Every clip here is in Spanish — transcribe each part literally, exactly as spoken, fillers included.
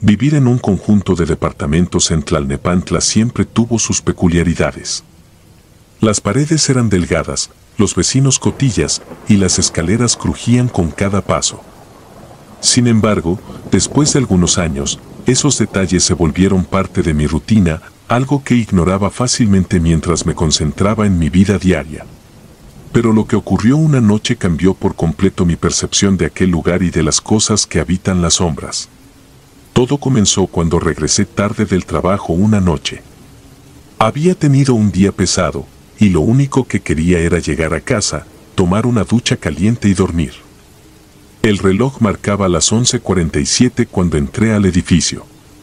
Vivir en un conjunto de departamentos en Tlalnepantla siempre tuvo sus peculiaridades. Las paredes eran delgadas, los vecinos cotillas y las escaleras crujían con cada paso. Sin embargo, después de algunos años, esos detalles se volvieron parte de mi rutina, algo que ignoraba fácilmente mientras me concentraba en mi vida diaria. Pero lo que ocurrió una noche cambió por completo mi percepción de aquel lugar y de las cosas que habitan las sombras. Todo comenzó cuando regresé tarde del trabajo una noche. Había tenido un día pesado, y lo único que quería era llegar a casa, tomar una ducha caliente y dormir. El reloj marcaba las once cuarenta y siete cuando entré al edificio.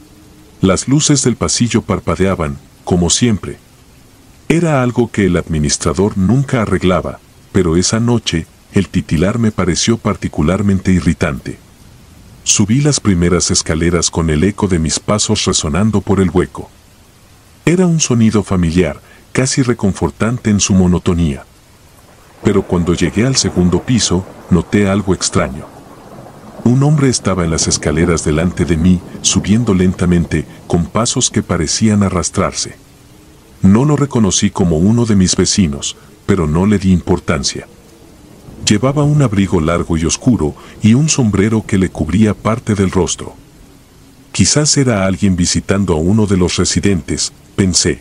Las luces del pasillo parpadeaban, como siempre. Era algo que el administrador nunca arreglaba, pero esa noche, el titilar me pareció particularmente irritante. Subí las primeras escaleras con el eco de mis pasos resonando por el hueco. Era un sonido familiar, casi reconfortante en su monotonía. Pero cuando llegué al segundo piso, noté algo extraño. Un hombre estaba en las escaleras delante de mí, subiendo lentamente, con pasos que parecían arrastrarse. No lo reconocí como uno de mis vecinos, pero no le di importancia. Llevaba un abrigo largo y oscuro y un sombrero que le cubría parte del rostro. Quizás era alguien visitando a uno de los residentes, pensé.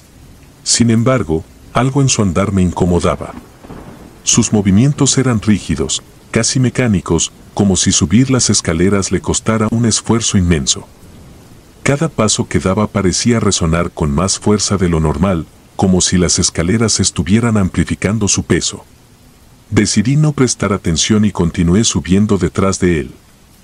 Sin embargo, algo en su andar me incomodaba. Sus movimientos eran rígidos, casi mecánicos, como si subir las escaleras le costara un esfuerzo inmenso. Cada paso que daba parecía resonar con más fuerza de lo normal, como si las escaleras estuvieran amplificando su peso. Decidí no prestar atención y continué subiendo detrás de él.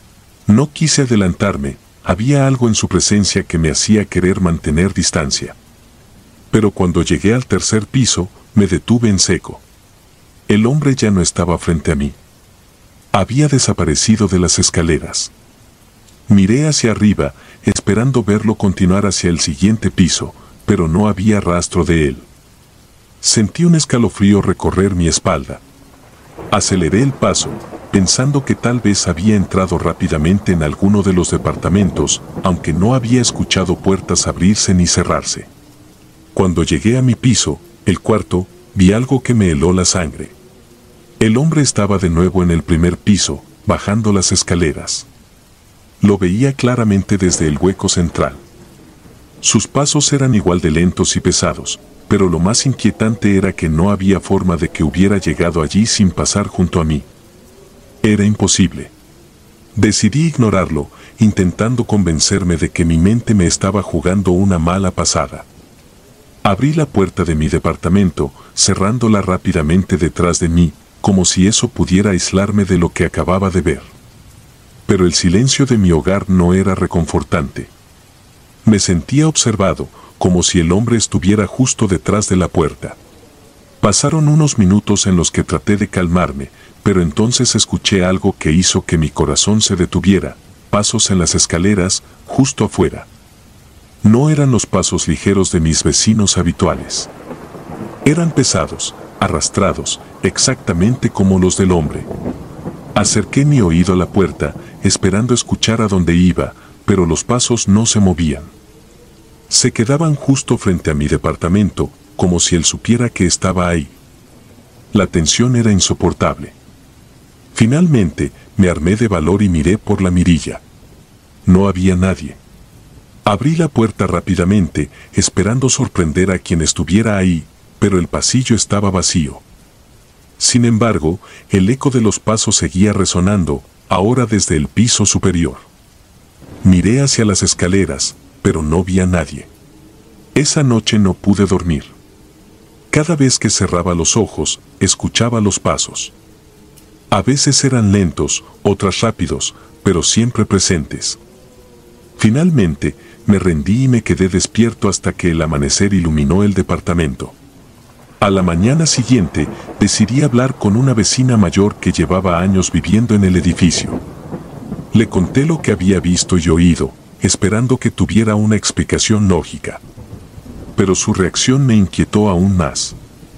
No quise adelantarme, había algo en su presencia que me hacía querer mantener distancia. Pero cuando llegué al tercer piso, me detuve en seco. El hombre ya no estaba frente a mí. Había desaparecido de las escaleras. Miré hacia arriba, esperando verlo continuar hacia el siguiente piso, pero no había rastro de él. Sentí un escalofrío recorrer mi espalda. Aceleré el paso, pensando que tal vez había entrado rápidamente en alguno de los departamentos, aunque no había escuchado puertas abrirse ni cerrarse. Cuando llegué a mi piso, el cuarto, vi algo que me heló la sangre. El hombre estaba de nuevo en el primer piso, bajando las escaleras. Lo veía claramente desde el hueco central. Sus pasos eran igual de lentos y pesados, pero lo más inquietante era que no había forma de que hubiera llegado allí sin pasar junto a mí. Era imposible. Decidí ignorarlo, intentando convencerme de que mi mente me estaba jugando una mala pasada. Abrí la puerta de mi departamento, cerrándola rápidamente detrás de mí, como si eso pudiera aislarme de lo que acababa de ver. Pero el silencio de mi hogar no era reconfortante. Me sentía observado, como si el hombre estuviera justo detrás de la puerta. Pasaron unos minutos en los que traté de calmarme, pero entonces escuché algo que hizo que mi corazón se detuviera, pasos en las escaleras, justo afuera. No eran los pasos ligeros de mis vecinos habituales. Eran pesados, arrastrados, exactamente como los del hombre. Acerqué mi oído a la puerta, esperando escuchar a dónde iba, pero los pasos no se movían. Se quedaban justo frente a mi departamento, como si él supiera que estaba ahí. La tensión era insoportable. Finalmente, me armé de valor y miré por la mirilla. No había nadie. Abrí la puerta rápidamente, esperando sorprender a quien estuviera ahí, pero el pasillo estaba vacío. Sin embargo, el eco de los pasos seguía resonando, ahora desde el piso superior. Miré hacia las escaleras, pero no vi a nadie. Esa noche no pude dormir. Cada vez que cerraba los ojos, escuchaba los pasos. A veces eran lentos, otras rápidos, pero siempre presentes. Finalmente, me rendí y me quedé despierto hasta que el amanecer iluminó el departamento. A la mañana siguiente, decidí hablar con una vecina mayor que llevaba años viviendo en el edificio. Le conté lo que había visto y oído, esperando que tuviera una explicación lógica. Pero su reacción me inquietó aún más.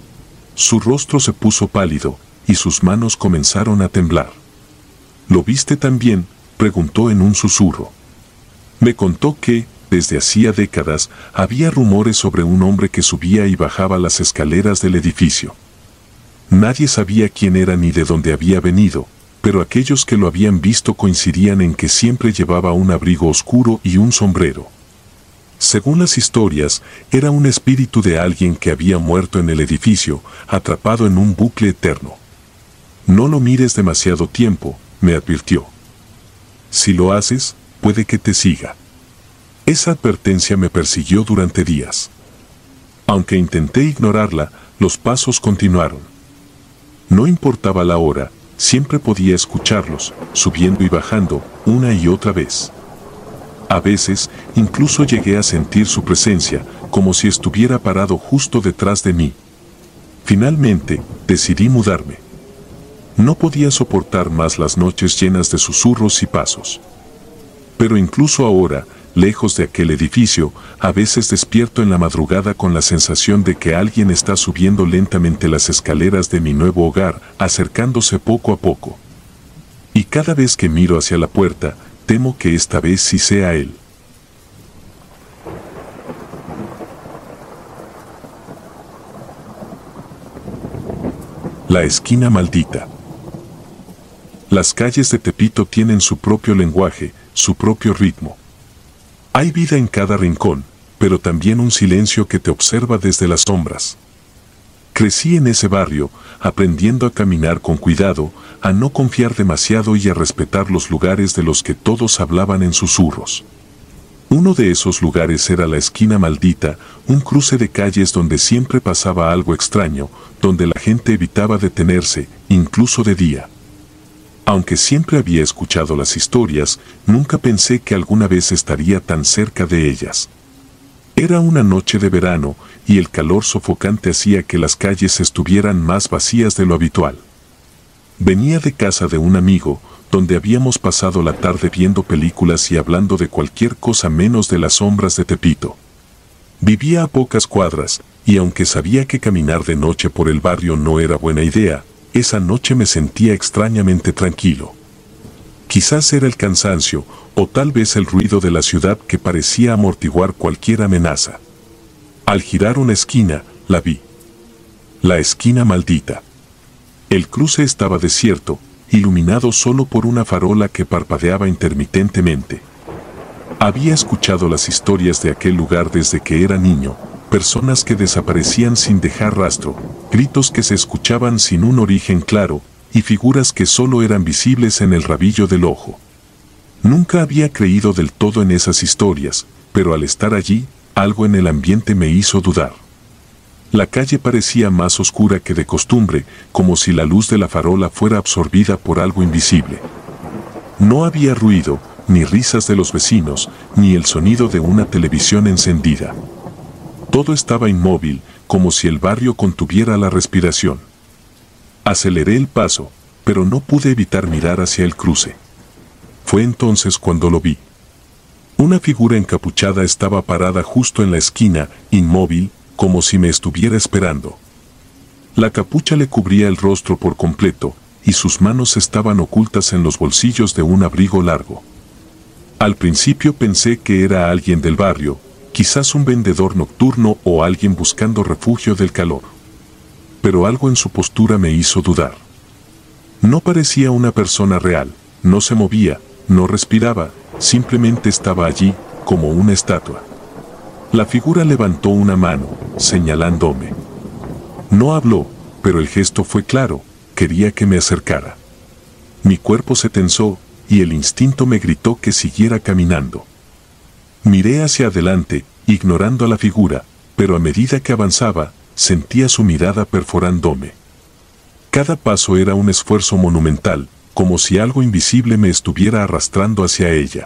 Su rostro se puso pálido, y sus manos comenzaron a temblar. ¿Lo viste también?, preguntó en un susurro. Me contó que, desde hacía décadas, había rumores sobre un hombre que subía y bajaba las escaleras del edificio. Nadie sabía quién era ni de dónde había venido, pero aquellos que lo habían visto coincidían en que siempre llevaba un abrigo oscuro y un sombrero. Según las historias, era un espíritu de alguien que había muerto en el edificio, atrapado en un bucle eterno. No lo mires demasiado tiempo, me advirtió. Si lo haces, puede que te siga. Esa advertencia me persiguió durante días. Aunque intenté ignorarla, los pasos continuaron. No importaba la hora, siempre podía escucharlos, subiendo y bajando, una y otra vez. A veces, incluso llegué a sentir su presencia, como si estuviera parado justo detrás de mí. Finalmente, decidí mudarme. No podía soportar más las noches llenas de susurros y pasos. Pero incluso ahora, lejos de aquel edificio, a veces despierto en la madrugada con la sensación de que alguien está subiendo lentamente las escaleras de mi nuevo hogar, acercándose poco a poco. Y cada vez que miro hacia la puerta, temo que esta vez sí sea él. La esquina maldita. Las calles de Tepito tienen su propio lenguaje, su propio ritmo. Hay vida en cada rincón, pero también un silencio que te observa desde las sombras. Crecí en ese barrio, aprendiendo a caminar con cuidado, a no confiar demasiado y a respetar los lugares de los que todos hablaban en susurros. Uno de esos lugares era la esquina maldita, un cruce de calles donde siempre pasaba algo extraño, donde la gente evitaba detenerse, incluso de día. Aunque siempre había escuchado las historias, nunca pensé que alguna vez estaría tan cerca de ellas. Era una noche de verano, y el calor sofocante hacía que las calles estuvieran más vacías de lo habitual. Venía de casa de un amigo, donde habíamos pasado la tarde viendo películas y hablando de cualquier cosa menos de las sombras de Tepito. Vivía a pocas cuadras, y aunque sabía que caminar de noche por el barrio no era buena idea, esa noche me sentía extrañamente tranquilo. Quizás era el cansancio, o tal vez el ruido de la ciudad que parecía amortiguar cualquier amenaza. Al girar una esquina, la vi. La esquina maldita. El cruce estaba desierto, iluminado solo por una farola que parpadeaba intermitentemente. Había escuchado las historias de aquel lugar desde que era niño, personas que desaparecían sin dejar rastro, gritos que se escuchaban sin un origen claro, y figuras que solo eran visibles en el rabillo del ojo. Nunca había creído del todo en esas historias, pero al estar allí, algo en el ambiente me hizo dudar. La calle parecía más oscura que de costumbre, como si la luz de la farola fuera absorbida por algo invisible. No había ruido, ni risas de los vecinos, ni el sonido de una televisión encendida. Todo estaba inmóvil, como si el barrio contuviera la respiración. Aceleré el paso, pero no pude evitar mirar hacia el cruce. Fue entonces cuando lo vi. Una figura encapuchada estaba parada justo en la esquina, inmóvil, como si me estuviera esperando. La capucha le cubría el rostro por completo, y sus manos estaban ocultas en los bolsillos de un abrigo largo. Al principio pensé que era alguien del barrio, quizás un vendedor nocturno o alguien buscando refugio del calor. Pero algo en su postura me hizo dudar. No parecía una persona real, no se movía, no respiraba, simplemente estaba allí, como una estatua. La figura levantó una mano, señalándome. No habló, pero el gesto fue claro, quería que me acercara. Mi cuerpo se tensó, y el instinto me gritó que siguiera caminando. Miré hacia adelante, ignorando a la figura, pero a medida que avanzaba, sentía su mirada perforándome. Cada paso era un esfuerzo monumental, como si algo invisible me estuviera arrastrando hacia ella.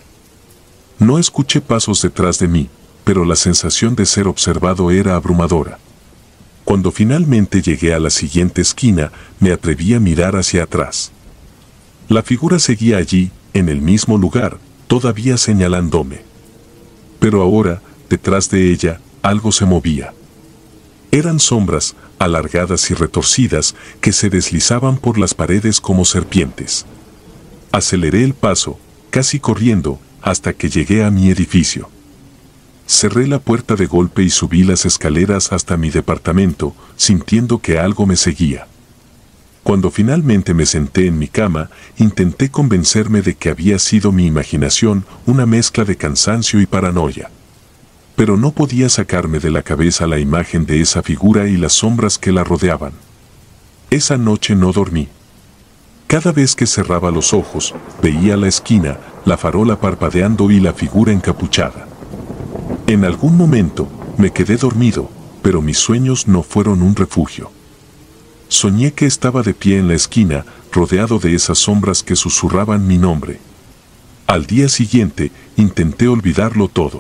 No escuché pasos detrás de mí, pero la sensación de ser observado era abrumadora. Cuando finalmente llegué a la siguiente esquina, me atreví a mirar hacia atrás. La figura seguía allí, en el mismo lugar, todavía señalándome. Pero ahora, detrás de ella, algo se movía. Eran sombras, alargadas y retorcidas, que se deslizaban por las paredes como serpientes. Aceleré el paso, casi corriendo, hasta que llegué a mi edificio. Cerré la puerta de golpe y subí las escaleras hasta mi departamento, sintiendo que algo me seguía. Cuando finalmente me senté en mi cama, intenté convencerme de que había sido mi imaginación, una mezcla de cansancio y paranoia. Pero no podía sacarme de la cabeza la imagen de esa figura y las sombras que la rodeaban. Esa noche no dormí. Cada vez que cerraba los ojos, veía la esquina, la farola parpadeando y la figura encapuchada. En algún momento, me quedé dormido, pero mis sueños no fueron un refugio. Soñé que estaba de pie en la esquina, rodeado de esas sombras que susurraban mi nombre. Al día siguiente, intenté olvidarlo todo.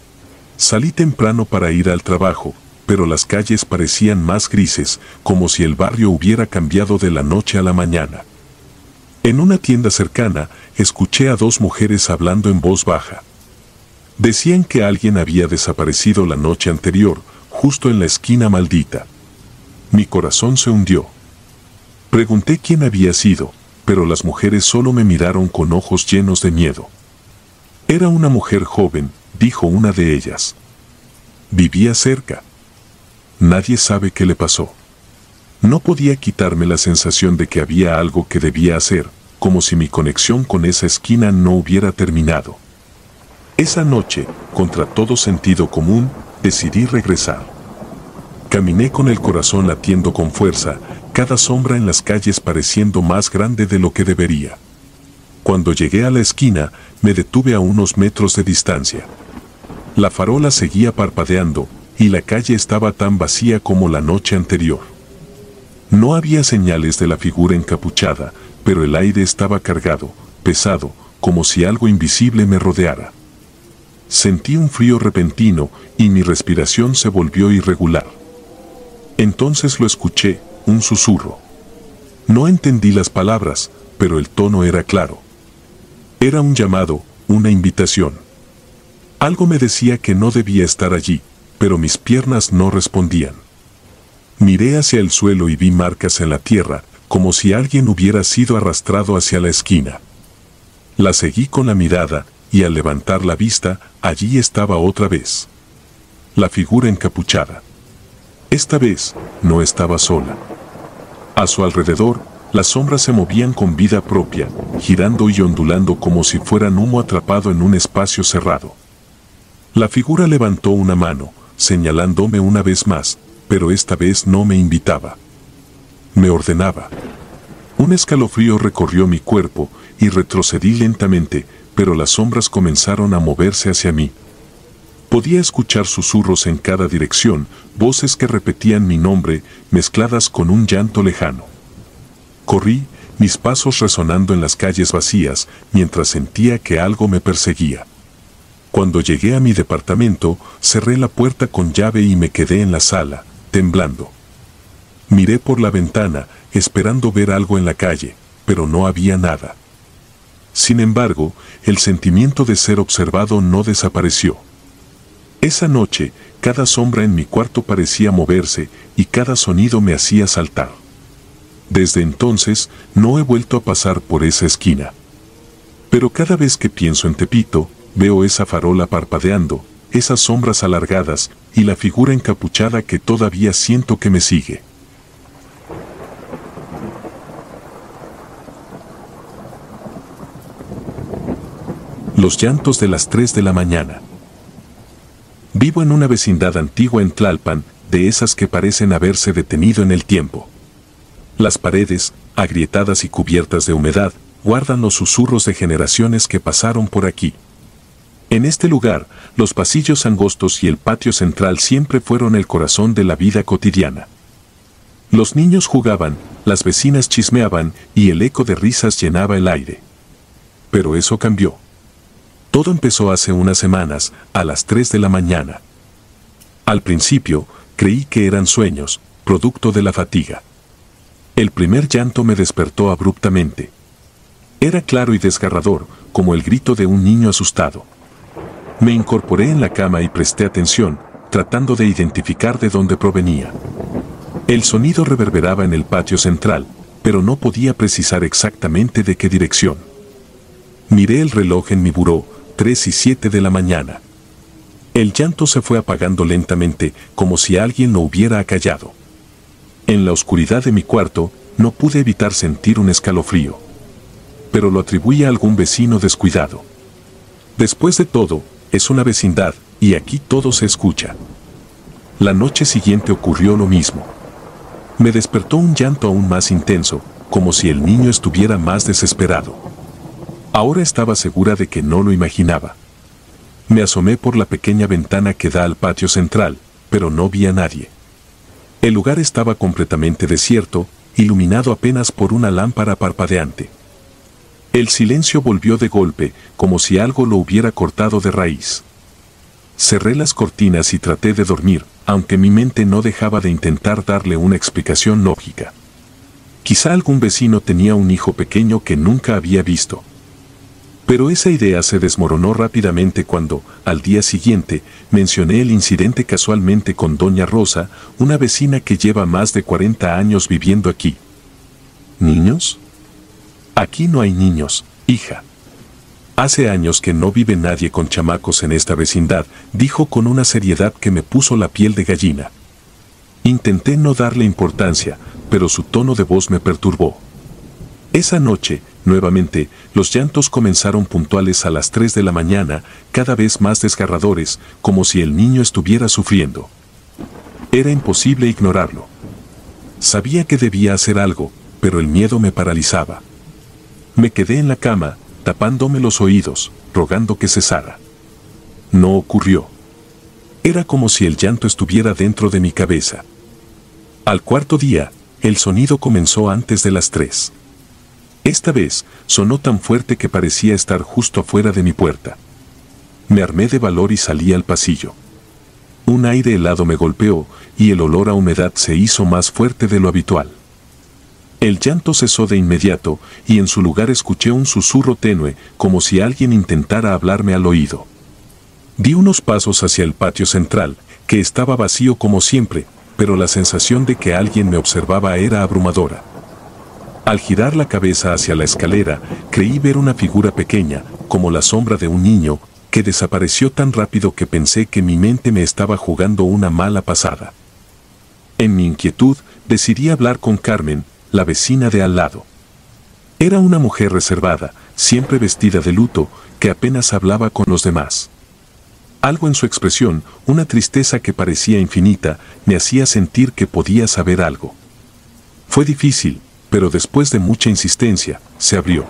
Salí temprano para ir al trabajo, pero las calles parecían más grises, como si el barrio hubiera cambiado de la noche a la mañana. En una tienda cercana, escuché a dos mujeres hablando en voz baja. Decían que alguien había desaparecido la noche anterior, justo en la esquina maldita. Mi corazón se hundió. Pregunté quién había sido, pero las mujeres solo me miraron con ojos llenos de miedo. Era una mujer joven, dijo una de ellas. Vivía cerca. Nadie sabe qué le pasó. No podía quitarme la sensación de que había algo que debía hacer, como si mi conexión con esa esquina no hubiera terminado. Esa noche, contra todo sentido común, decidí regresar. Caminé con el corazón latiendo con fuerza, cada sombra en las calles pareciendo más grande de lo que debería. Cuando llegué a la esquina, me detuve a unos metros de distancia. La farola seguía parpadeando, y la calle estaba tan vacía como la noche anterior. No había señales de la figura encapuchada, pero el aire estaba cargado, pesado, como si algo invisible me rodeara. Sentí un frío repentino y mi respiración se volvió irregular. Entonces lo escuché, un susurro. No entendí las palabras, pero el tono era claro. Era un llamado, una invitación. Algo me decía que no debía estar allí, pero mis piernas no respondían. Miré hacia el suelo y vi marcas en la tierra, como si alguien hubiera sido arrastrado hacia la esquina. La seguí con la mirada, y al levantar la vista, allí estaba otra vez. La figura encapuchada. Esta vez, no estaba sola. A su alrededor, las sombras se movían con vida propia, girando y ondulando como si fueran humo atrapado en un espacio cerrado. La figura levantó una mano, señalándome una vez más, pero esta vez no me invitaba. Me ordenaba. Un escalofrío recorrió mi cuerpo, y retrocedí lentamente, pero las sombras comenzaron a moverse hacia mí. Podía escuchar susurros en cada dirección, voces que repetían mi nombre, mezcladas con un llanto lejano. Corrí, mis pasos resonando en las calles vacías, mientras sentía que algo me perseguía. Cuando llegué a mi departamento, cerré la puerta con llave y me quedé en la sala, temblando. Miré por la ventana, esperando ver algo en la calle, pero no había nada. Sin embargo, el sentimiento de ser observado no desapareció. Esa noche, cada sombra en mi cuarto parecía moverse y cada sonido me hacía saltar. Desde entonces, no he vuelto a pasar por esa esquina. Pero cada vez que pienso en Tepito, veo esa farola parpadeando, esas sombras alargadas y la figura encapuchada que todavía siento que me sigue. Los llantos de las tres de la mañana. Vivo en una vecindad antigua en Tlalpan, de esas que parecen haberse detenido en el tiempo. Las paredes, agrietadas y cubiertas de humedad, guardan los susurros de generaciones que pasaron por aquí. En este lugar, los pasillos angostos y el patio central siempre fueron el corazón de la vida cotidiana. Los niños jugaban, las vecinas chismeaban y el eco de risas llenaba el aire. Pero eso cambió. Todo empezó hace unas semanas, a las tres de la mañana. Al principio, creí que eran sueños, producto de la fatiga. El primer llanto me despertó abruptamente. Era claro y desgarrador, como el grito de un niño asustado. Me incorporé en la cama y presté atención, tratando de identificar de dónde provenía. El sonido reverberaba en el patio central, pero no podía precisar exactamente de qué dirección. Miré el reloj en mi buró, tres y siete de la mañana. El llanto se fue apagando lentamente, como si alguien lo hubiera acallado. En la oscuridad de mi cuarto, no pude evitar sentir un escalofrío. Pero lo atribuí a algún vecino descuidado. Después de todo, es una vecindad, y aquí todo se escucha. La noche siguiente ocurrió lo mismo. Me despertó un llanto aún más intenso, como si el niño estuviera más desesperado. Ahora estaba segura de que no lo imaginaba. Me asomé por la pequeña ventana que da al patio central, pero no vi a nadie. El lugar estaba completamente desierto, iluminado apenas por una lámpara parpadeante. El silencio volvió de golpe, como si algo lo hubiera cortado de raíz. Cerré las cortinas y traté de dormir, aunque mi mente no dejaba de intentar darle una explicación lógica. Quizá algún vecino tenía un hijo pequeño que nunca había visto. Pero esa idea se desmoronó rápidamente cuando, al día siguiente, mencioné el incidente casualmente con doña Rosa, una vecina que lleva más de cuarenta años viviendo aquí. ¿Niños? Aquí no hay niños, hija. Hace años que no vive nadie con chamacos en esta vecindad, dijo con una seriedad que me puso la piel de gallina. Intenté no darle importancia, pero su tono de voz me perturbó. Esa noche, nuevamente, los llantos comenzaron puntuales a las tres de la mañana, cada vez más desgarradores, como si el niño estuviera sufriendo. Era imposible ignorarlo. Sabía que debía hacer algo, pero el miedo me paralizaba. Me quedé en la cama, tapándome los oídos, rogando que cesara. No ocurrió. Era como si el llanto estuviera dentro de mi cabeza. Al cuarto día, el sonido comenzó antes de las tres. Esta vez, sonó tan fuerte que parecía estar justo afuera de mi puerta. Me armé de valor y salí al pasillo. Un aire helado me golpeó, y el olor a humedad se hizo más fuerte de lo habitual. El llanto cesó de inmediato, y en su lugar escuché un susurro tenue, como si alguien intentara hablarme al oído. Di unos pasos hacia el patio central, que estaba vacío como siempre, pero la sensación de que alguien me observaba era abrumadora. Al girar la cabeza hacia la escalera, creí ver una figura pequeña, como la sombra de un niño, que desapareció tan rápido que pensé que mi mente me estaba jugando una mala pasada. En mi inquietud, decidí hablar con Carmen, la vecina de al lado. Era una mujer reservada, siempre vestida de luto, que apenas hablaba con los demás. Algo en su expresión, una tristeza que parecía infinita, me hacía sentir que podía saber algo. Fue difícil, pero después de mucha insistencia, se abrió.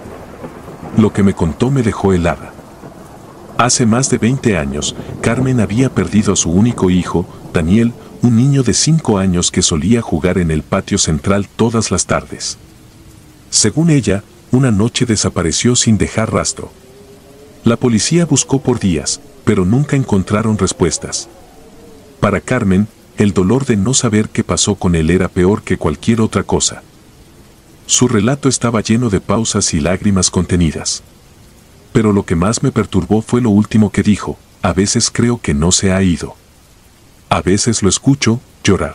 Lo que me contó me dejó helada. Hace más de veinte años, Carmen había perdido a su único hijo, Daniel, un niño de cinco años que solía jugar en el patio central todas las tardes. Según ella, una noche desapareció sin dejar rastro. La policía buscó por días, pero nunca encontraron respuestas. Para Carmen, el dolor de no saber qué pasó con él era peor que cualquier otra cosa. Su relato estaba lleno de pausas y lágrimas contenidas. Pero lo que más me perturbó fue lo último que dijo: a veces creo que no se ha ido. A veces lo escucho llorar.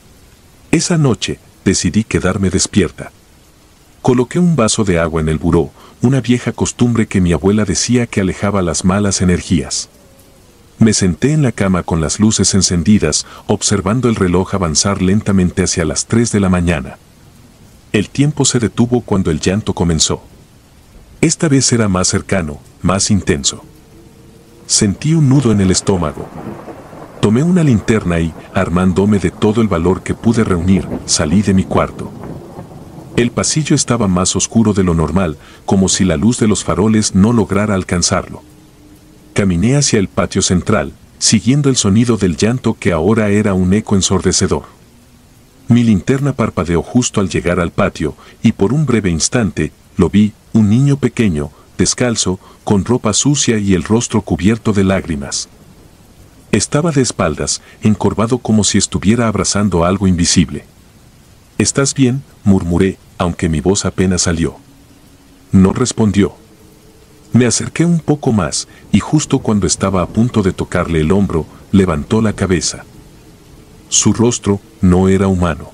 Esa noche, decidí quedarme despierta. Coloqué un vaso de agua en el buró, una vieja costumbre que mi abuela decía que alejaba las malas energías. Me senté en la cama con las luces encendidas, observando el reloj avanzar lentamente hacia las tres de la mañana. El tiempo se detuvo cuando el llanto comenzó. Esta vez era más cercano, más intenso. Sentí un nudo en el estómago. Tomé una linterna y, armándome de todo el valor que pude reunir, salí de mi cuarto. El pasillo estaba más oscuro de lo normal, como si la luz de los faroles no lograra alcanzarlo. Caminé hacia el patio central, siguiendo el sonido del llanto que ahora era un eco ensordecedor. Mi linterna parpadeó justo al llegar al patio, y por un breve instante, lo vi, un niño pequeño, descalzo, con ropa sucia y el rostro cubierto de lágrimas. Estaba de espaldas, encorvado como si estuviera abrazando algo invisible. «¿Estás bien?», murmuré, aunque mi voz apenas salió. No respondió. Me acerqué un poco más, y justo cuando estaba a punto de tocarle el hombro, levantó la cabeza. Su rostro no era humano.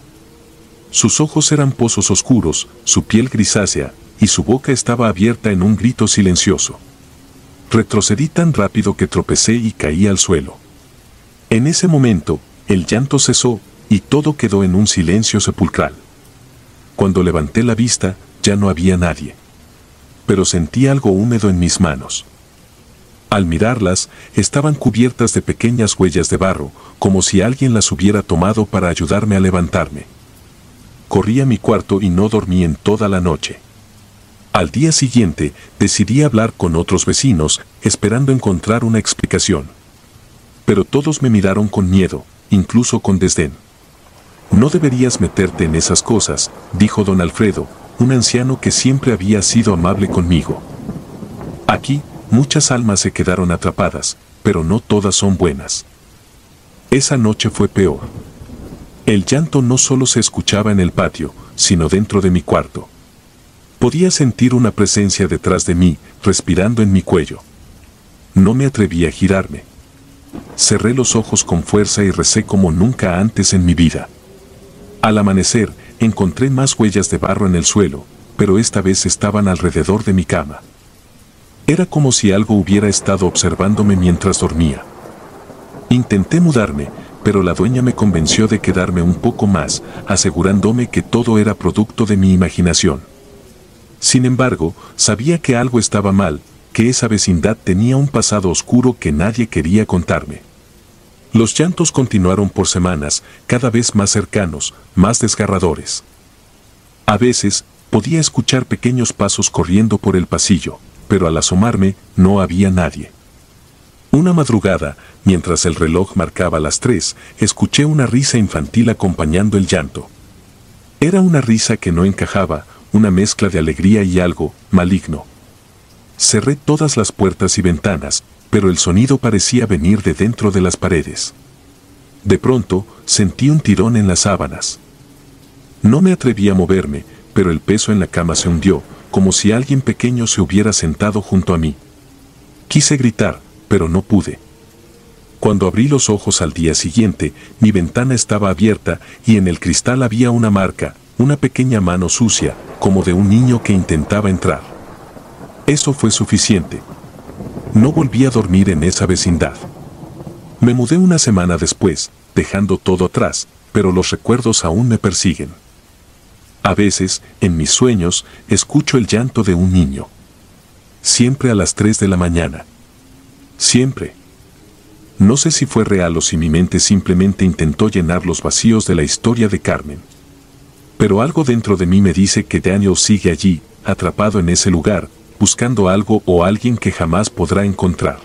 Sus ojos eran pozos oscuros, su piel grisácea, y su boca estaba abierta en un grito silencioso. Retrocedí tan rápido que tropecé y caí al suelo. En ese momento, el llanto cesó y todo quedó en un silencio sepulcral. Cuando levanté la vista, ya no había nadie. Pero sentí algo húmedo en mis manos. Al mirarlas, estaban cubiertas de pequeñas huellas de barro, como si alguien las hubiera tomado para ayudarme a levantarme. Corrí a mi cuarto y no dormí en toda la noche. Al día siguiente, decidí hablar con otros vecinos, esperando encontrar una explicación. Pero todos me miraron con miedo, incluso con desdén. «No deberías meterte en esas cosas», dijo don Alfredo, un anciano que siempre había sido amable conmigo. «Aquí, muchas almas se quedaron atrapadas, pero no todas son buenas». Esa noche fue peor. El llanto no solo se escuchaba en el patio, sino dentro de mi cuarto. Podía sentir una presencia detrás de mí, respirando en mi cuello. No me atreví a girarme. Cerré los ojos con fuerza y recé como nunca antes en mi vida. Al amanecer, encontré más huellas de barro en el suelo, pero esta vez estaban alrededor de mi cama. Era como si algo hubiera estado observándome mientras dormía. Intenté mudarme, pero la dueña me convenció de quedarme un poco más, asegurándome que todo era producto de mi imaginación. Sin embargo, sabía que algo estaba mal, que esa vecindad tenía un pasado oscuro que nadie quería contarme. Los llantos continuaron por semanas, cada vez más cercanos, más desgarradores. A veces, podía escuchar pequeños pasos corriendo por el pasillo, pero al asomarme, no había nadie. Una madrugada, mientras el reloj marcaba las tres, escuché una risa infantil acompañando el llanto. Era una risa que no encajaba, una mezcla de alegría y algo maligno. Cerré todas las puertas y ventanas, pero el sonido parecía venir de dentro de las paredes. De pronto, sentí un tirón en las sábanas. No me atreví a moverme, pero el peso en la cama se hundió, como si alguien pequeño se hubiera sentado junto a mí. Quise gritar, pero no pude. Cuando abrí los ojos al día siguiente, mi ventana estaba abierta y en el cristal había una marca, una pequeña mano sucia, como de un niño que intentaba entrar. Eso fue suficiente. No volví a dormir en esa vecindad. Me mudé una semana después, dejando todo atrás, pero los recuerdos aún me persiguen. A veces, en mis sueños, escucho el llanto de un niño. Siempre a las tres de la mañana. Siempre. No sé si fue real o si mi mente simplemente intentó llenar los vacíos de la historia de Carmen. Pero algo dentro de mí me dice que Daniel sigue allí, atrapado en ese lugar, buscando algo o alguien que jamás podrá encontrar.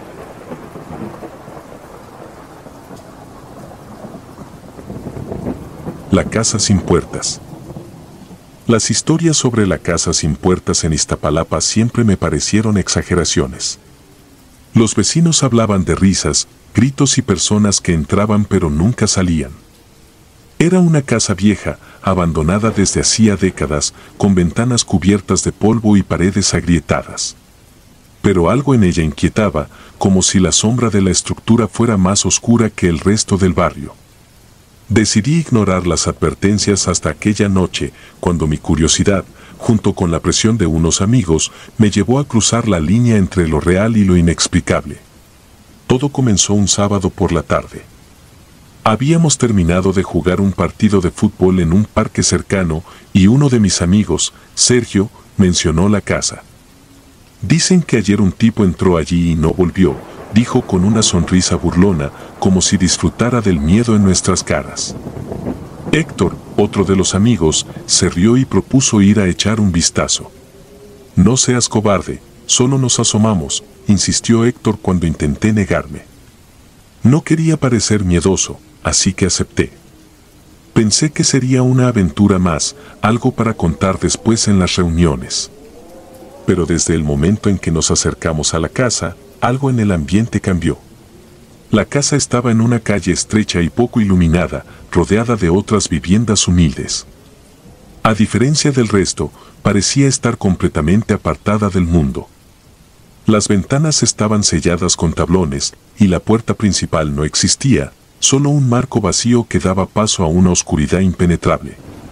La casa sin puertas. Las historias sobre la casa sin puertas en Iztapalapa siempre me parecieron exageraciones. Los vecinos hablaban de risas, gritos y personas que entraban pero nunca salían. Era una casa vieja, abandonada desde hacía décadas, con ventanas cubiertas de polvo y paredes agrietadas. Pero algo en ella inquietaba, como si la sombra de la estructura fuera más oscura que el resto del barrio. Decidí ignorar las advertencias hasta aquella noche, cuando mi curiosidad, junto con la presión de unos amigos, me llevó a cruzar la línea entre lo real y lo inexplicable. Todo comenzó un sábado por la tarde. Habíamos terminado de jugar un partido de fútbol en un parque cercano y uno de mis amigos, Sergio, mencionó la casa. Dicen que ayer un tipo entró allí y no volvió, dijo con una sonrisa burlona, como si disfrutara del miedo en nuestras caras. Héctor, otro de los amigos, se rió y propuso ir a echar un vistazo. No seas cobarde, solo nos asomamos, insistió Héctor cuando intenté negarme. No quería parecer miedoso, así que acepté. Pensé que sería una aventura más, algo para contar después en las reuniones. Pero desde el momento en que nos acercamos a la casa, algo en el ambiente cambió. La casa estaba en una calle estrecha y poco iluminada, rodeada de otras viviendas humildes. A diferencia del resto, parecía estar completamente apartada del mundo. Las ventanas estaban selladas con tablones, y la puerta principal no existía, solo un marco vacío que daba paso a una oscuridad impenetrable.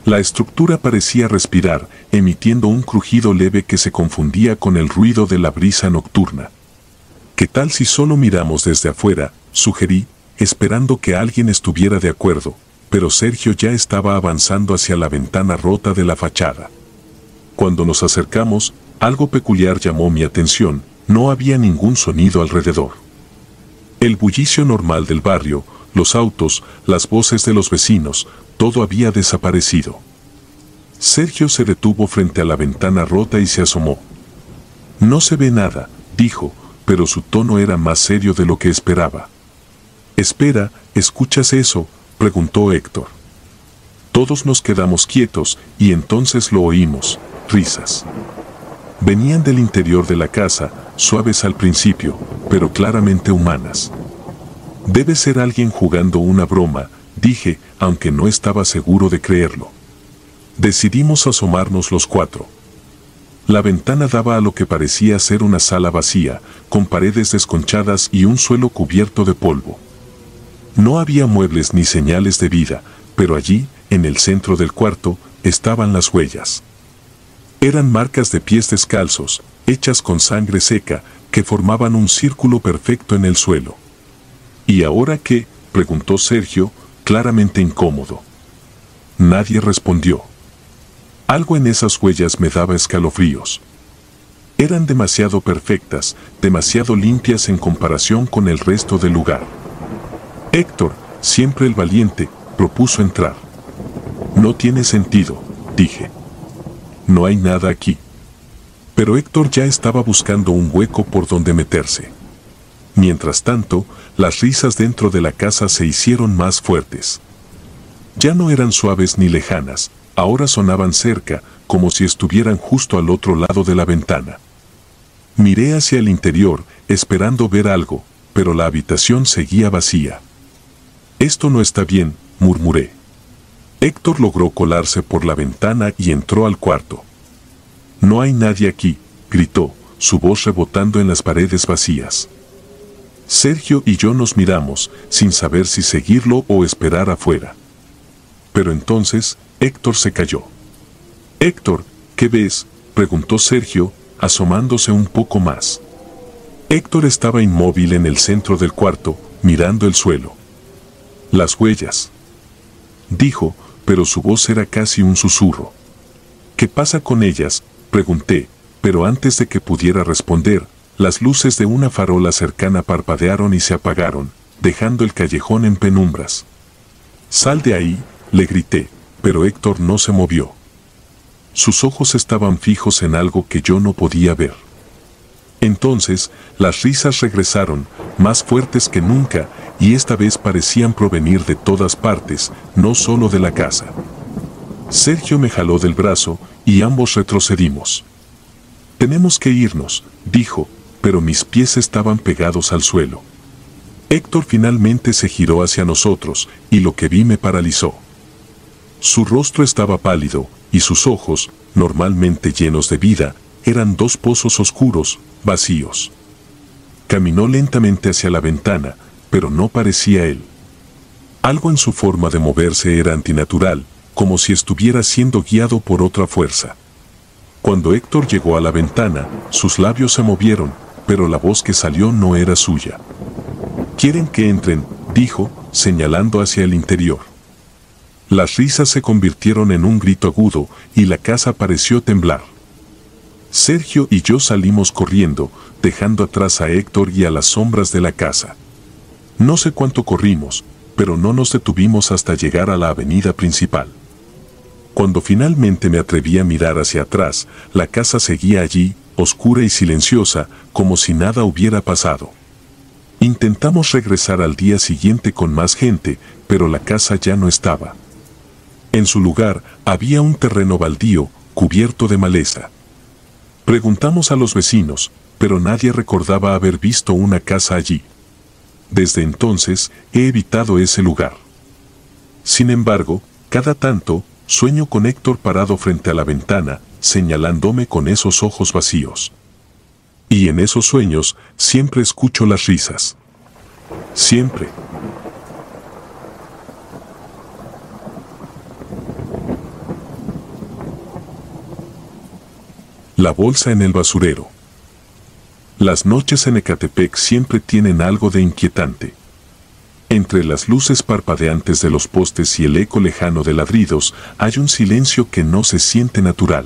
La estructura parecía respirar, emitiendo un crujido leve que se confundía con el ruido de la brisa nocturna. ¿Qué tal si solo miramos desde afuera?, sugerí, esperando que alguien estuviera de acuerdo, pero Sergio ya estaba avanzando hacia la ventana rota de la fachada. Cuando nos acercamos, algo peculiar llamó mi atención: no había ningún sonido alrededor. El bullicio normal del barrio, los autos, las voces de los vecinos, todo había desaparecido. Sergio se detuvo frente a la ventana rota y se asomó. No se ve nada, dijo, pero su tono era más serio de lo que esperaba. Espera, ¿escuchas eso?, preguntó Héctor. Todos nos quedamos quietos y entonces lo oímos: risas. Venían del interior de la casa, suaves al principio, pero claramente humanas. Debe ser alguien jugando una broma, dije, aunque no estaba seguro de creerlo. Decidimos asomarnos los cuatro. La ventana daba a lo que parecía ser una sala vacía, con paredes desconchadas y un suelo cubierto de polvo. No había muebles ni señales de vida, pero allí, en el centro del cuarto, estaban las huellas. Eran marcas de pies descalzos, hechas con sangre seca, que formaban un círculo perfecto en el suelo. ¿Y ahora qué?, preguntó Sergio, claramente incómodo. Nadie respondió. Algo en esas huellas me daba escalofríos. Eran demasiado perfectas, demasiado limpias en comparación con el resto del lugar. Héctor, siempre el valiente, propuso entrar. No tiene sentido, dije. No hay nada aquí. Pero Héctor ya estaba buscando un hueco por donde meterse. Mientras tanto, las risas dentro de la casa se hicieron más fuertes. Ya no eran suaves ni lejanas, ahora sonaban cerca, como si estuvieran justo al otro lado de la ventana. Miré hacia el interior, esperando ver algo, pero la habitación seguía vacía. Esto no está bien, murmuré. Héctor logró colarse por la ventana y entró al cuarto. No hay nadie aquí, gritó, su voz rebotando en las paredes vacías. Sergio y yo nos miramos, sin saber si seguirlo o esperar afuera. Pero entonces, Héctor se calló. Héctor, ¿qué ves?, preguntó Sergio, asomándose un poco más. Héctor estaba inmóvil en el centro del cuarto, mirando el suelo. Las huellas, dijo, pero su voz era casi un susurro. ¿Qué pasa con ellas?, pregunté, pero antes de que pudiera responder, las luces de una farola cercana parpadearon y se apagaron, dejando el callejón en penumbras. «Sal de ahí», le grité, pero Héctor no se movió. Sus ojos estaban fijos en algo que yo no podía ver. Entonces, las risas regresaron, más fuertes que nunca, y esta vez parecían provenir de todas partes, no solo de la casa. Sergio me jaló del brazo, y ambos retrocedimos. «Tenemos que irnos», dijo, pero mis pies estaban pegados al suelo. Héctor finalmente se giró hacia nosotros, y lo que vi me paralizó. Su rostro estaba pálido, y sus ojos, normalmente llenos de vida, eran dos pozos oscuros, vacíos. Caminó lentamente hacia la ventana, pero no parecía él. Algo en su forma de moverse era antinatural, como si estuviera siendo guiado por otra fuerza. Cuando Héctor llegó a la ventana, sus labios se movieron, pero la voz que salió no era suya. «¿Quieren que entren?», dijo, señalando hacia el interior. Las risas se convirtieron en un grito agudo, y la casa pareció temblar. Sergio y yo salimos corriendo, dejando atrás a Héctor y a las sombras de la casa. No sé cuánto corrimos, pero no nos detuvimos hasta llegar a la avenida principal. Cuando finalmente me atreví a mirar hacia atrás, la casa seguía allí, oscura y silenciosa, como si nada hubiera pasado. Intentamos regresar al día siguiente con más gente, pero la casa ya no estaba. En su lugar, había un terreno baldío, cubierto de maleza. Preguntamos a los vecinos, pero nadie recordaba haber visto una casa allí. Desde entonces, he evitado ese lugar. Sin embargo, cada tanto, sueño con Héctor parado frente a la ventana, señalándome con esos ojos vacíos. Y en esos sueños, siempre escucho las risas. Siempre. La bolsa en el basurero. Las noches en Ecatepec siempre tienen algo de inquietante. Entre las luces parpadeantes de los postes y el eco lejano de ladridos, hay un silencio que no se siente natural.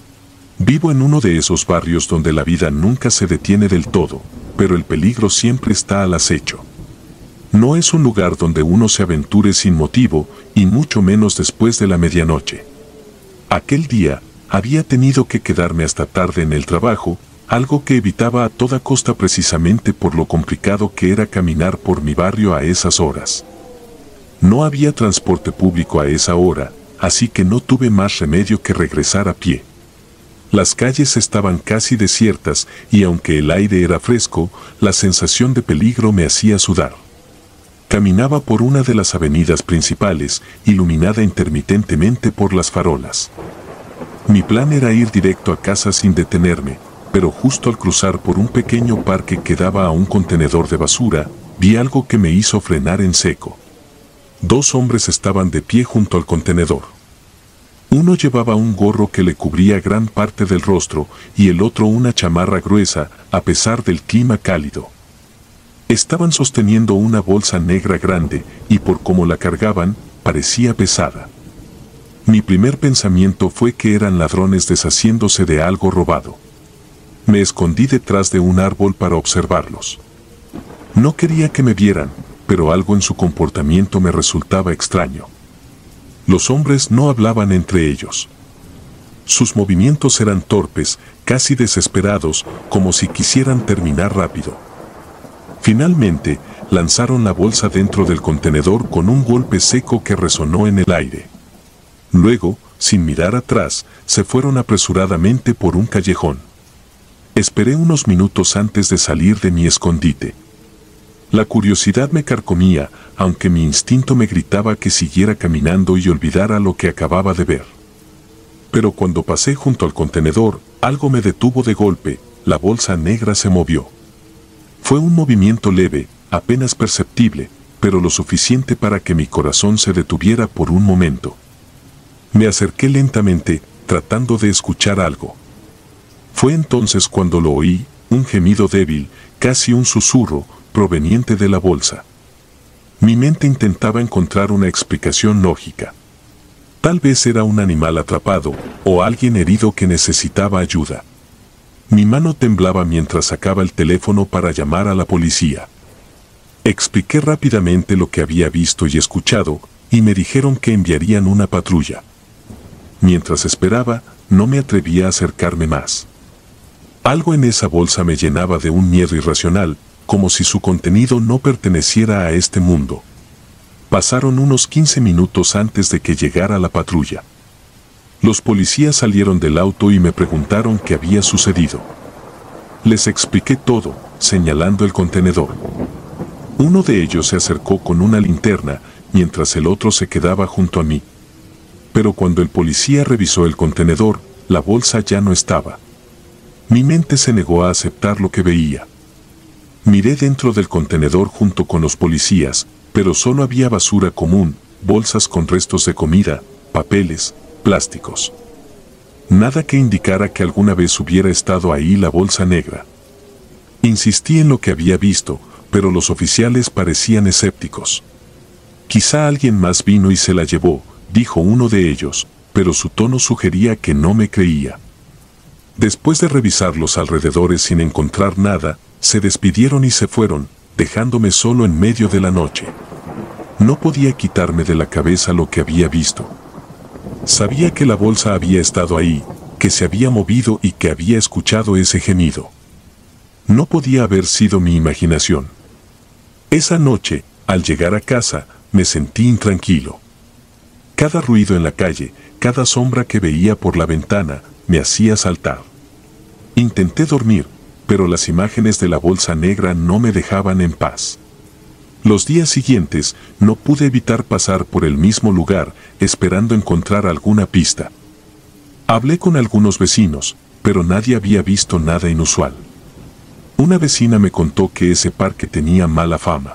Vivo en uno de esos barrios donde la vida nunca se detiene del todo, pero el peligro siempre está al acecho. No es un lugar donde uno se aventure sin motivo, y mucho menos después de la medianoche. Aquel día, había tenido que quedarme hasta tarde en el trabajo, algo que evitaba a toda costa precisamente por lo complicado que era caminar por mi barrio a esas horas. No había transporte público a esa hora, así que no tuve más remedio que regresar a pie. Las calles estaban casi desiertas y aunque el aire era fresco, la sensación de peligro me hacía sudar. Caminaba por una de las avenidas principales, iluminada intermitentemente por las farolas. Mi plan era ir directo a casa sin detenerme, pero justo al cruzar por un pequeño parque que daba a un contenedor de basura, vi algo que me hizo frenar en seco. Dos hombres estaban de pie junto al contenedor. Uno llevaba un gorro que le cubría gran parte del rostro y el otro una chamarra gruesa, a pesar del clima cálido. Estaban sosteniendo una bolsa negra grande y por cómo la cargaban, parecía pesada. Mi primer pensamiento fue que eran ladrones deshaciéndose de algo robado. Me escondí detrás de un árbol para observarlos. No quería que me vieran, pero algo en su comportamiento me resultaba extraño. Los hombres no hablaban entre ellos. Sus movimientos eran torpes, casi desesperados, como si quisieran terminar rápido. Finalmente, lanzaron la bolsa dentro del contenedor con un golpe seco que resonó en el aire. Luego, sin mirar atrás, se fueron apresuradamente por un callejón. Esperé unos minutos antes de salir de mi escondite. La curiosidad me carcomía, aunque mi instinto me gritaba que siguiera caminando y olvidara lo que acababa de ver. Pero cuando pasé junto al contenedor, algo me detuvo de golpe, la bolsa negra se movió. Fue un movimiento leve, apenas perceptible, pero lo suficiente para que mi corazón se detuviera por un momento. Me acerqué lentamente, tratando de escuchar algo. Fue entonces cuando lo oí, un gemido débil, casi un susurro, proveniente de la bolsa. Mi mente intentaba encontrar una explicación lógica. Tal vez era un animal atrapado, o alguien herido que necesitaba ayuda. Mi mano temblaba mientras sacaba el teléfono para llamar a la policía. Expliqué rápidamente lo que había visto y escuchado, y me dijeron que enviarían una patrulla. Mientras esperaba, no me atrevía a acercarme más. Algo en esa bolsa me llenaba de un miedo irracional, como si su contenido no perteneciera a este mundo. Pasaron unos quince minutos antes de que llegara la patrulla. Los policías salieron del auto y me preguntaron qué había sucedido. Les expliqué todo, señalando el contenedor. Uno de ellos se acercó con una linterna, mientras el otro se quedaba junto a mí. Pero cuando el policía revisó el contenedor, la bolsa ya no estaba. Mi mente se negó a aceptar lo que veía. Miré dentro del contenedor junto con los policías, pero solo había basura común, bolsas con restos de comida, papeles, plásticos. Nada que indicara que alguna vez hubiera estado ahí la bolsa negra. Insistí en lo que había visto, pero los oficiales parecían escépticos. Quizá alguien más vino y se la llevó, dijo uno de ellos, pero su tono sugería que no me creía. Después de revisar los alrededores sin encontrar nada, se despidieron y se fueron, dejándome solo en medio de la noche. No podía quitarme de la cabeza lo que había visto. Sabía que la bolsa había estado ahí, que se había movido y que había escuchado ese gemido. No podía haber sido mi imaginación. Esa noche, al llegar a casa, me sentí intranquilo. Cada ruido en la calle, cada sombra que veía por la ventana, me hacía saltar. Intenté dormir, pero las imágenes de la bolsa negra no me dejaban en paz. Los días siguientes, no pude evitar pasar por el mismo lugar, esperando encontrar alguna pista. Hablé con algunos vecinos, pero nadie había visto nada inusual. Una vecina me contó que ese parque tenía mala fama.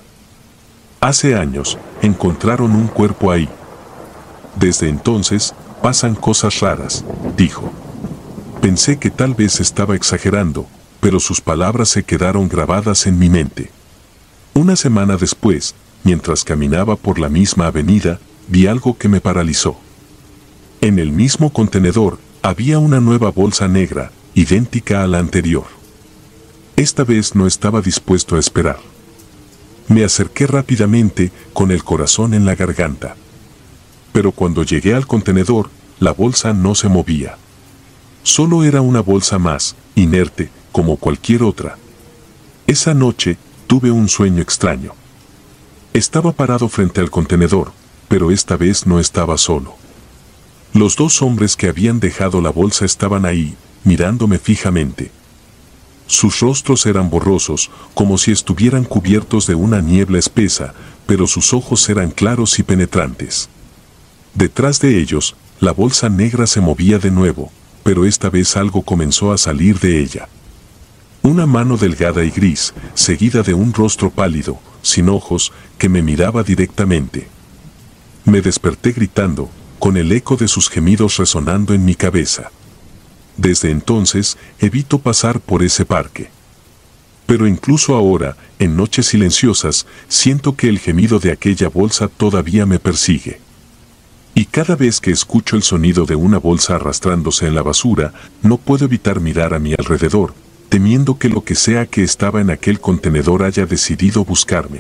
Hace años, encontraron un cuerpo ahí. Desde entonces, pasan cosas raras, dijo. Pensé que tal vez estaba exagerando, pero sus palabras se quedaron grabadas en mi mente. Una semana después, mientras caminaba por la misma avenida, vi algo que me paralizó. En el mismo contenedor había una nueva bolsa negra, idéntica a la anterior. Esta vez no estaba dispuesto a esperar. Me acerqué rápidamente, con el corazón en la garganta. Pero cuando llegué al contenedor, la bolsa no se movía. Solo era una bolsa más, inerte, como cualquier otra. Esa noche, tuve un sueño extraño. Estaba parado frente al contenedor, pero esta vez no estaba solo. Los dos hombres que habían dejado la bolsa estaban ahí, mirándome fijamente. Sus rostros eran borrosos, como si estuvieran cubiertos de una niebla espesa, pero sus ojos eran claros y penetrantes. Detrás de ellos, la bolsa negra se movía de nuevo, pero esta vez algo comenzó a salir de ella. Una mano delgada y gris, seguida de un rostro pálido, sin ojos, que me miraba directamente. Me desperté gritando, con el eco de sus gemidos resonando en mi cabeza. Desde entonces, evito pasar por ese parque. Pero incluso ahora, en noches silenciosas, siento que el gemido de aquella bolsa todavía me persigue. Y cada vez que escucho el sonido de una bolsa arrastrándose en la basura, no puedo evitar mirar a mi alrededor, temiendo que lo que sea que estaba en aquel contenedor haya decidido buscarme.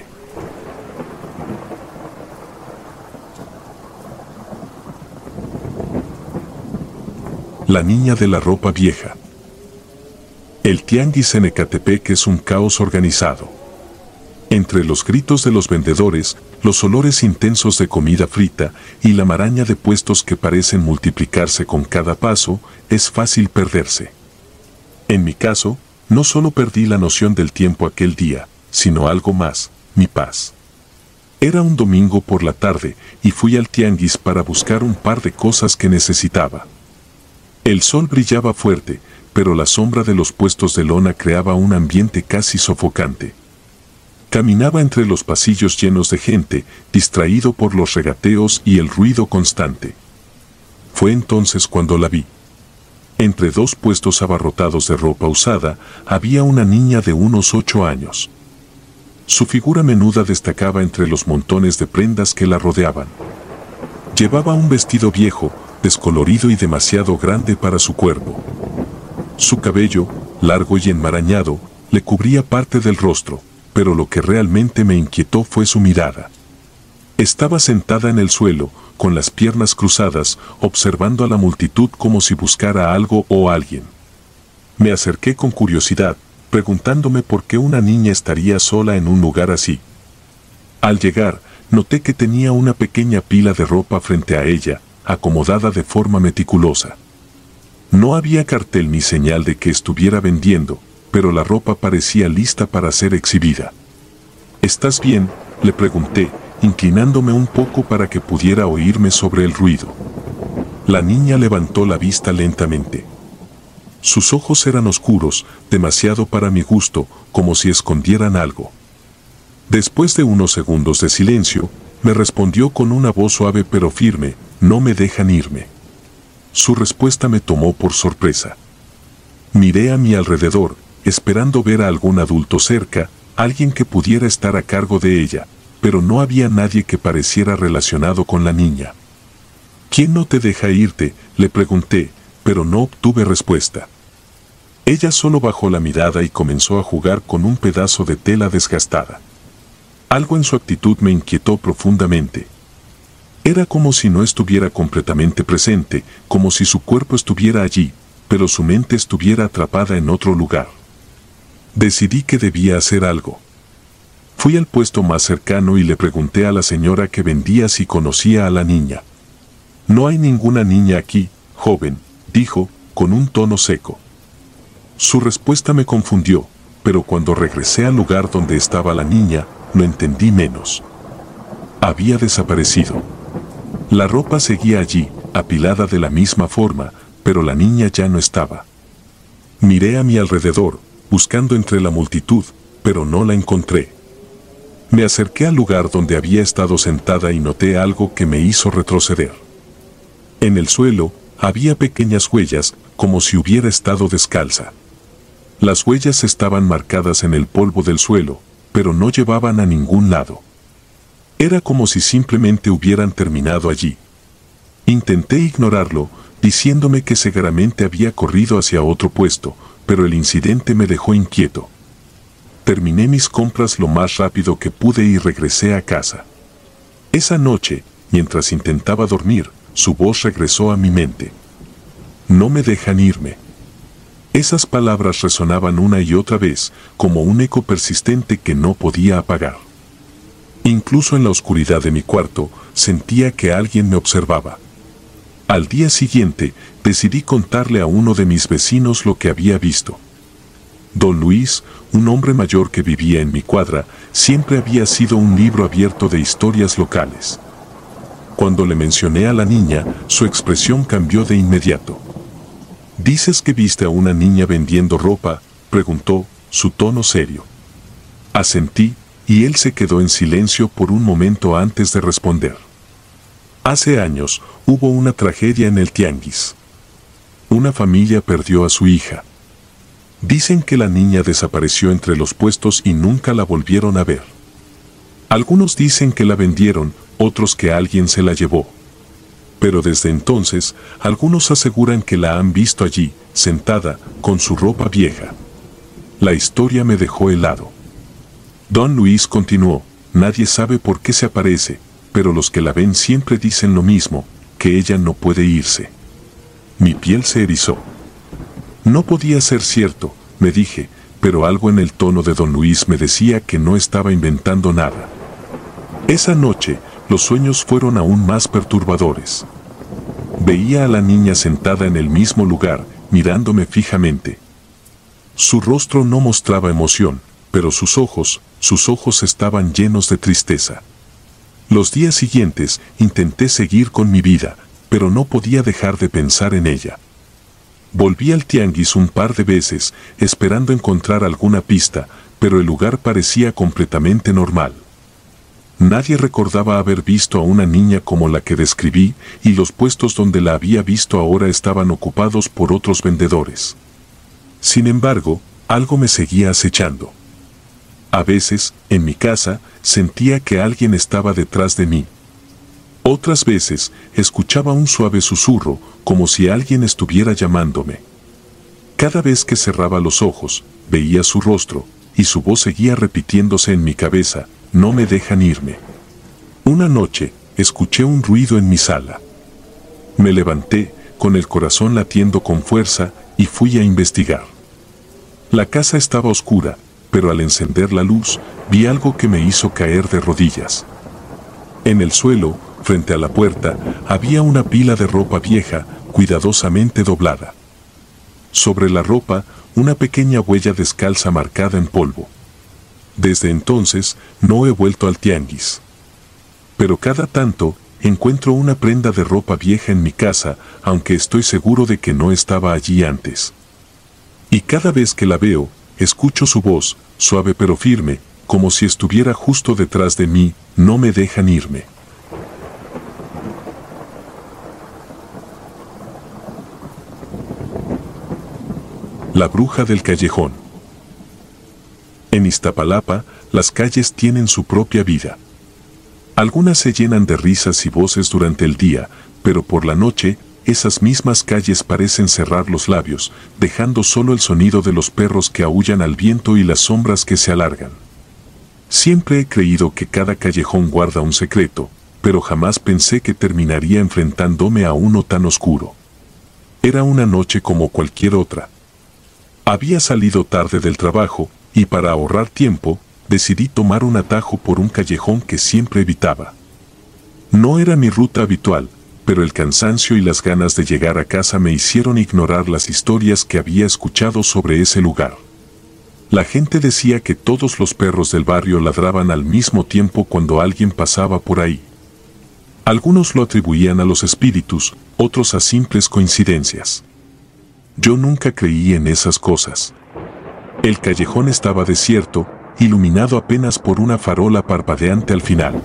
La niña de la ropa vieja. El tianguis en Ecatepec es un caos organizado. Entre los gritos de los vendedores, los olores intensos de comida frita y la maraña de puestos que parecen multiplicarse con cada paso, es fácil perderse. En mi caso, no solo perdí la noción del tiempo aquel día, sino algo más, mi paz. Era un domingo por la tarde y fui al tianguis para buscar un par de cosas que necesitaba. El sol brillaba fuerte, pero la sombra de los puestos de lona creaba un ambiente casi sofocante. Caminaba entre los pasillos llenos de gente, distraído por los regateos y el ruido constante. Fue entonces cuando la vi. Entre dos puestos abarrotados de ropa usada, había una niña de unos ocho años. Su figura menuda destacaba entre los montones de prendas que la rodeaban. Llevaba un vestido viejo, descolorido y demasiado grande para su cuerpo. Su cabello, largo y enmarañado, le cubría parte del rostro, pero lo que realmente me inquietó fue su mirada. Estaba sentada en el suelo, con las piernas cruzadas, observando a la multitud como si buscara algo o alguien. Me acerqué con curiosidad, preguntándome por qué una niña estaría sola en un lugar así. Al llegar, noté que tenía una pequeña pila de ropa frente a ella, acomodada de forma meticulosa. No había cartel ni señal de que estuviera vendiendo, pero la ropa parecía lista para ser exhibida. ¿Estás bien?, le pregunté, inclinándome un poco para que pudiera oírme sobre el ruido. La niña levantó la vista lentamente. Sus ojos eran oscuros, demasiado para mi gusto, como si escondieran algo. Después de unos segundos de silencio, me respondió con una voz suave pero firme: «No me dejan irme». Su respuesta me tomó por sorpresa. Miré a mi alrededor, esperando ver a algún adulto cerca, alguien que pudiera estar a cargo de ella, pero no había nadie que pareciera relacionado con la niña. «¿Quién no te deja irte?», le pregunté, pero no obtuve respuesta. Ella solo bajó la mirada y comenzó a jugar con un pedazo de tela desgastada. Algo en su actitud me inquietó profundamente. Era como si no estuviera completamente presente, como si su cuerpo estuviera allí, pero su mente estuviera atrapada en otro lugar. Decidí que debía hacer algo. Fui al puesto más cercano y le pregunté a la señora que vendía si conocía a la niña. «No hay ninguna niña aquí, joven», dijo, con un tono seco. Su respuesta me confundió, pero cuando regresé al lugar donde estaba la niña, lo entendí menos. Había desaparecido. La ropa seguía allí, apilada de la misma forma, pero la niña ya no estaba. Miré a mi alrededor, buscando entre la multitud, pero no la encontré. Me acerqué al lugar donde había estado sentada y noté algo que me hizo retroceder. En el suelo, había pequeñas huellas, como si hubiera estado descalza. Las huellas estaban marcadas en el polvo del suelo, pero no llevaban a ningún lado. Era como si simplemente hubieran terminado allí. Intenté ignorarlo, diciéndome que seguramente había corrido hacia otro puesto, pero el incidente me dejó inquieto. Terminé mis compras lo más rápido que pude y regresé a casa. Esa noche, mientras intentaba dormir, su voz regresó a mi mente. No me dejan irme. Esas palabras resonaban una y otra vez, como un eco persistente que no podía apagar. Incluso en la oscuridad de mi cuarto, sentía que alguien me observaba. Al día siguiente, decidí contarle a uno de mis vecinos lo que había visto. Don Luis, un hombre mayor que vivía en mi cuadra, siempre había sido un libro abierto de historias locales. Cuando le mencioné a la niña, su expresión cambió de inmediato. «¿Dices que viste a una niña vendiendo ropa?», preguntó, su tono serio. Asentí, y él se quedó en silencio por un momento antes de responder. Hace años, hubo una tragedia en el tianguis. Una familia perdió a su hija. Dicen que la niña desapareció entre los puestos y nunca la volvieron a ver. Algunos dicen que la vendieron, otros que alguien se la llevó. Pero desde entonces, algunos aseguran que la han visto allí, sentada, con su ropa vieja. La historia me dejó helado. Don Luis continuó, nadie sabe por qué se aparece, pero los que la ven siempre dicen lo mismo, que ella no puede irse. Mi piel se erizó. No podía ser cierto, me dije, pero algo en el tono de Don Luis me decía que no estaba inventando nada. Esa noche, los sueños fueron aún más perturbadores. Veía a la niña sentada en el mismo lugar, mirándome fijamente. Su rostro no mostraba emoción, pero sus ojos, sus ojos estaban llenos de tristeza. Los días siguientes intenté seguir con mi vida, pero no podía dejar de pensar en ella. Volví al tianguis un par de veces, esperando encontrar alguna pista, pero el lugar parecía completamente normal. Nadie recordaba haber visto a una niña como la que describí, y los puestos donde la había visto ahora estaban ocupados por otros vendedores. Sin embargo, algo me seguía acechando. A veces, en mi casa, sentía que alguien estaba detrás de mí. Otras veces, escuchaba un suave susurro, como si alguien estuviera llamándome. Cada vez que cerraba los ojos, veía su rostro, y su voz seguía repitiéndose en mi cabeza, no me dejan irme. Una noche, escuché un ruido en mi sala. Me levanté, con el corazón latiendo con fuerza, y fui a investigar. La casa estaba oscura, pero al encender la luz, vi algo que me hizo caer de rodillas. En el suelo, frente a la puerta, había una pila de ropa vieja, cuidadosamente doblada. Sobre la ropa, una pequeña huella descalza marcada en polvo. Desde entonces, no he vuelto al tianguis. Pero cada tanto, encuentro una prenda de ropa vieja en mi casa, aunque estoy seguro de que no estaba allí antes. Y cada vez que la veo, escucho su voz, suave pero firme, como si estuviera justo detrás de mí, no me dejan irme. La bruja del callejón. En Iztapalapa, las calles tienen su propia vida. Algunas se llenan de risas y voces durante el día, pero por la noche, esas mismas calles parecen cerrar los labios, dejando solo el sonido de los perros que aúllan al viento y las sombras que se alargan. Siempre he creído que cada callejón guarda un secreto, pero jamás pensé que terminaría enfrentándome a uno tan oscuro. Era una noche como cualquier otra. Había salido tarde del trabajo, y para ahorrar tiempo, decidí tomar un atajo por un callejón que siempre evitaba. No era mi ruta habitual, pero el cansancio y las ganas de llegar a casa me hicieron ignorar las historias que había escuchado sobre ese lugar. La gente decía que todos los perros del barrio ladraban al mismo tiempo cuando alguien pasaba por ahí. Algunos lo atribuían a los espíritus, otros a simples coincidencias. Yo nunca creí en esas cosas. El callejón estaba desierto, iluminado apenas por una farola parpadeante al final.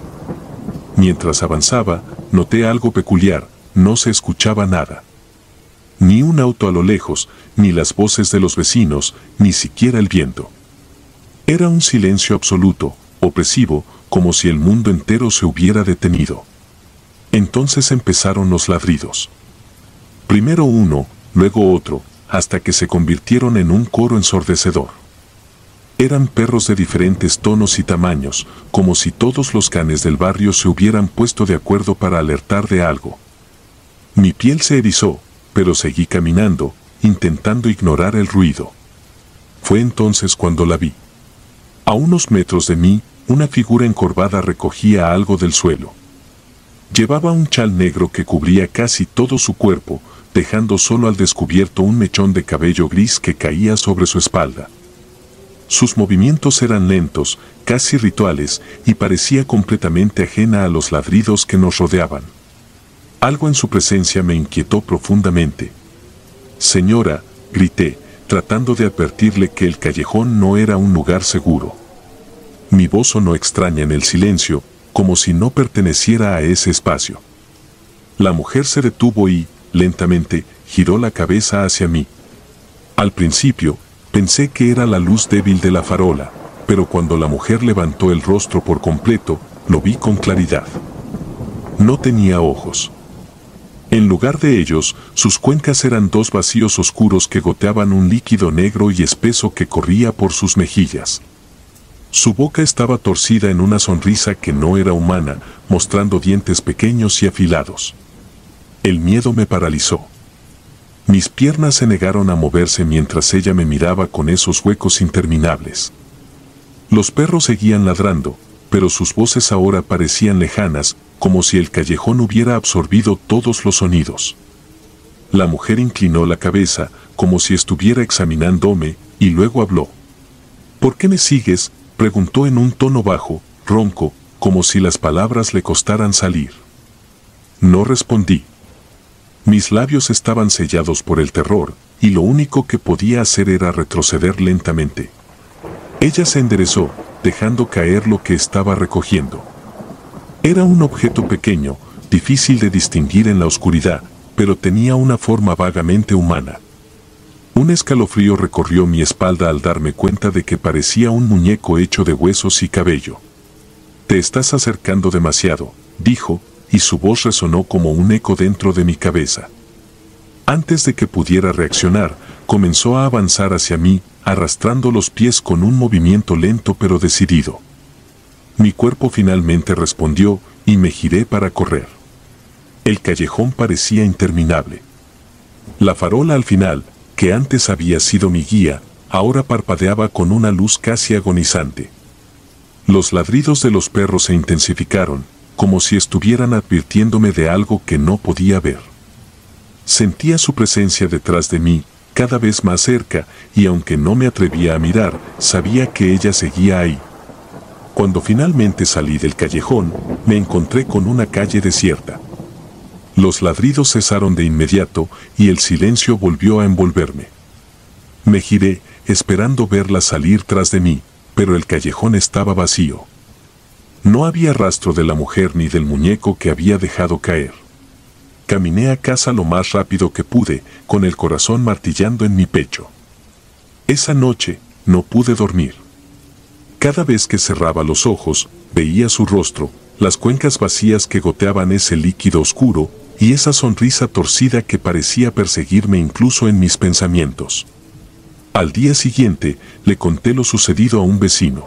Mientras avanzaba, noté algo peculiar, no se escuchaba nada. Ni un un auto a lo lejos, ni las voces de los vecinos, ni siquiera el viento. Era un silencio absoluto, opresivo, como si el mundo entero se hubiera detenido. Entonces empezaron los ladridos. Primero uno, luego otro, hasta que se convirtieron en un coro ensordecedor. Eran perros de diferentes tonos y tamaños, como si todos los canes del barrio se hubieran puesto de acuerdo para alertar de algo. Mi piel se erizó, pero seguí caminando, intentando ignorar el ruido. Fue entonces cuando la vi. A unos metros de mí, una figura encorvada recogía algo del suelo. Llevaba un chal negro que cubría casi todo su cuerpo, dejando solo al descubierto un mechón de cabello gris que caía sobre su espalda. Sus movimientos eran lentos, casi rituales, y parecía completamente ajena a los ladridos que nos rodeaban. Algo en su presencia me inquietó profundamente. «Señora», grité, tratando de advertirle que el callejón no era un lugar seguro. Mi voz sonó extraña en el silencio, como si no perteneciera a ese espacio. La mujer se detuvo y, lentamente, giró la cabeza hacia mí. Al principio, pensé que era la luz débil de la farola, pero cuando la mujer levantó el rostro por completo, lo vi con claridad. No tenía ojos. En lugar de ellos, sus cuencas eran dos vacíos oscuros que goteaban un líquido negro y espeso que corría por sus mejillas. Su boca estaba torcida en una sonrisa que no era humana, mostrando dientes pequeños y afilados. El miedo me paralizó. Mis piernas se negaron a moverse mientras ella me miraba con esos huecos interminables. Los perros seguían ladrando, pero sus voces ahora parecían lejanas, como si el callejón hubiera absorbido todos los sonidos. La mujer inclinó la cabeza, como si estuviera examinándome, y luego habló. «¿Por qué me sigues?», preguntó en un tono bajo, ronco, como si las palabras le costaran salir. No respondí. Mis labios estaban sellados por el terror, y lo único que podía hacer era retroceder lentamente. Ella se enderezó, dejando caer lo que estaba recogiendo. Era un objeto pequeño, difícil de distinguir en la oscuridad, pero tenía una forma vagamente humana. Un escalofrío recorrió mi espalda al darme cuenta de que parecía un muñeco hecho de huesos y cabello. «Te estás acercando demasiado», dijo, y su voz resonó como un eco dentro de mi cabeza. Antes de que pudiera reaccionar, comenzó a avanzar hacia mí, arrastrando los pies con un movimiento lento pero decidido. Mi cuerpo finalmente respondió, y me giré para correr. El callejón parecía interminable. La farola al final, que antes había sido mi guía, ahora parpadeaba con una luz casi agonizante. Los ladridos de los perros se intensificaron, como si estuvieran advirtiéndome de algo que no podía ver. Sentía su presencia detrás de mí, cada vez más cerca, y aunque no me atrevía a mirar, sabía que ella seguía ahí. Cuando finalmente salí del callejón, me encontré con una calle desierta. Los ladridos cesaron de inmediato y el silencio volvió a envolverme. Me giré, esperando verla salir tras de mí, pero el callejón estaba vacío. No había rastro de la mujer ni del muñeco que había dejado caer. Caminé a casa lo más rápido que pude, con el corazón martillando en mi pecho. Esa noche, no pude dormir. Cada vez que cerraba los ojos, veía su rostro, las cuencas vacías que goteaban ese líquido oscuro, y esa sonrisa torcida que parecía perseguirme incluso en mis pensamientos. Al día siguiente, le conté lo sucedido a un vecino.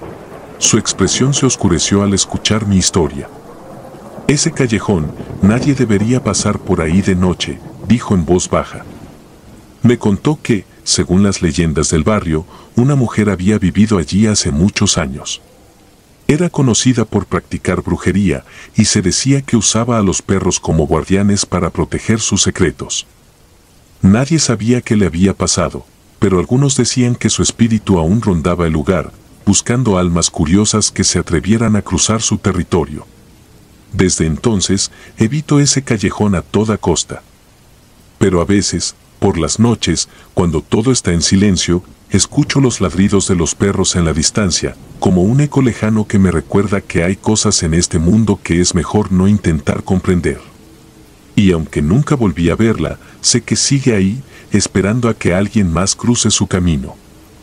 Su expresión se oscureció al escuchar mi historia. «Ese callejón, nadie debería pasar por ahí de noche», dijo en voz baja. Me contó que, según las leyendas del barrio, una mujer había vivido allí hace muchos años. Era conocida por practicar brujería y se decía que usaba a los perros como guardianes para proteger sus secretos. Nadie sabía qué le había pasado, pero algunos decían que su espíritu aún rondaba el lugar, buscando almas curiosas que se atrevieran a cruzar su territorio. Desde entonces, evito ese callejón a toda costa. Pero a veces, por las noches, cuando todo está en silencio, escucho los ladridos de los perros en la distancia, como un eco lejano que me recuerda que hay cosas en este mundo que es mejor no intentar comprender. Y aunque nunca volví a verla, sé que sigue ahí, esperando a que alguien más cruce su camino.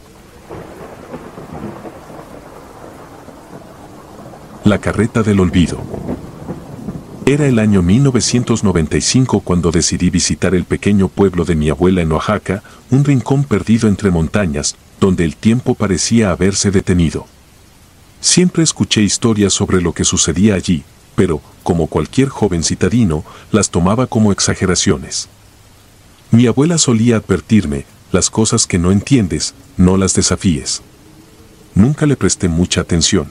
La carreta del olvido. Era el año mil novecientos noventa y cinco cuando decidí visitar el pequeño pueblo de mi abuela en Oaxaca, un rincón perdido entre montañas, donde el tiempo parecía haberse detenido. Siempre escuché historias sobre lo que sucedía allí, pero, como cualquier joven citadino, las tomaba como exageraciones. Mi abuela solía advertirme, las cosas que no entiendes, no las desafíes. Nunca le presté mucha atención.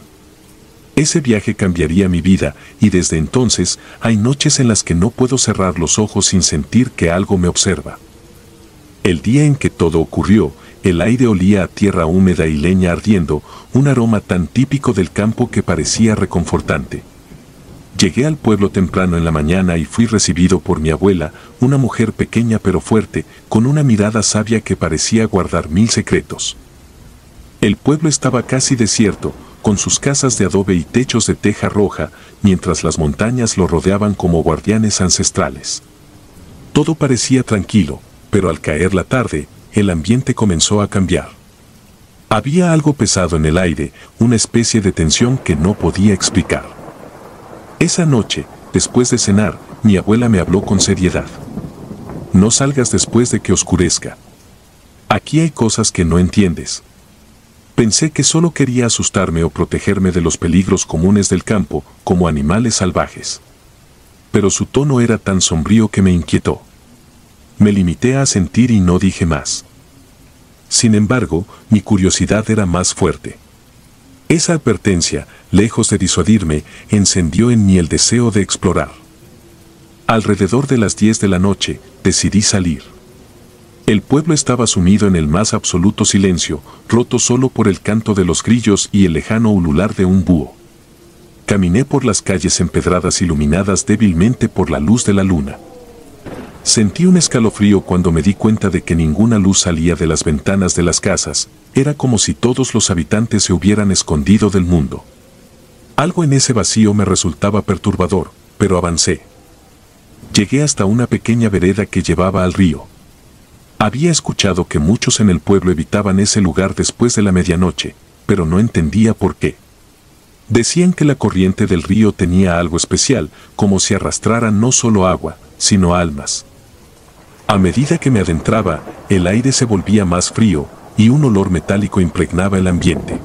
Ese viaje cambiaría mi vida, y desde entonces, hay noches en las que no puedo cerrar los ojos sin sentir que algo me observa. El día en que todo ocurrió, el aire olía a tierra húmeda y leña ardiendo, un aroma tan típico del campo que parecía reconfortante. Llegué al pueblo temprano en la mañana y fui recibido por mi abuela, una mujer pequeña pero fuerte, con una mirada sabia que parecía guardar mil secretos. El pueblo estaba casi desierto, con sus casas de adobe y techos de teja roja, mientras las montañas lo rodeaban como guardianes ancestrales. Todo parecía tranquilo, pero al caer la tarde, el ambiente comenzó a cambiar. Había algo pesado en el aire, una especie de tensión que no podía explicar. Esa noche, después de cenar, mi abuela me habló con seriedad. No salgas después de que oscurezca. Aquí hay cosas que no entiendes. Pensé que solo quería asustarme o protegerme de los peligros comunes del campo, como animales salvajes. Pero su tono era tan sombrío que me inquietó. Me limité a sentir y no dije más. Sin embargo, mi curiosidad era más fuerte. Esa advertencia, lejos de disuadirme, encendió en mí el deseo de explorar. Alrededor de las diez de la noche, decidí salir. El pueblo estaba sumido en el más absoluto silencio, roto solo por el canto de los grillos y el lejano ulular de un búho. Caminé por las calles empedradas iluminadas débilmente por la luz de la luna. Sentí un escalofrío cuando me di cuenta de que ninguna luz salía de las ventanas de las casas, era como si todos los habitantes se hubieran escondido del mundo. Algo en ese vacío me resultaba perturbador, pero avancé. Llegué hasta una pequeña vereda que llevaba al río. Había escuchado que muchos en el pueblo evitaban ese lugar después de la medianoche, pero no entendía por qué. Decían que la corriente del río tenía algo especial, como si arrastrara no solo agua, sino almas. A medida que me adentraba, el aire se volvía más frío, y un olor metálico impregnaba el ambiente.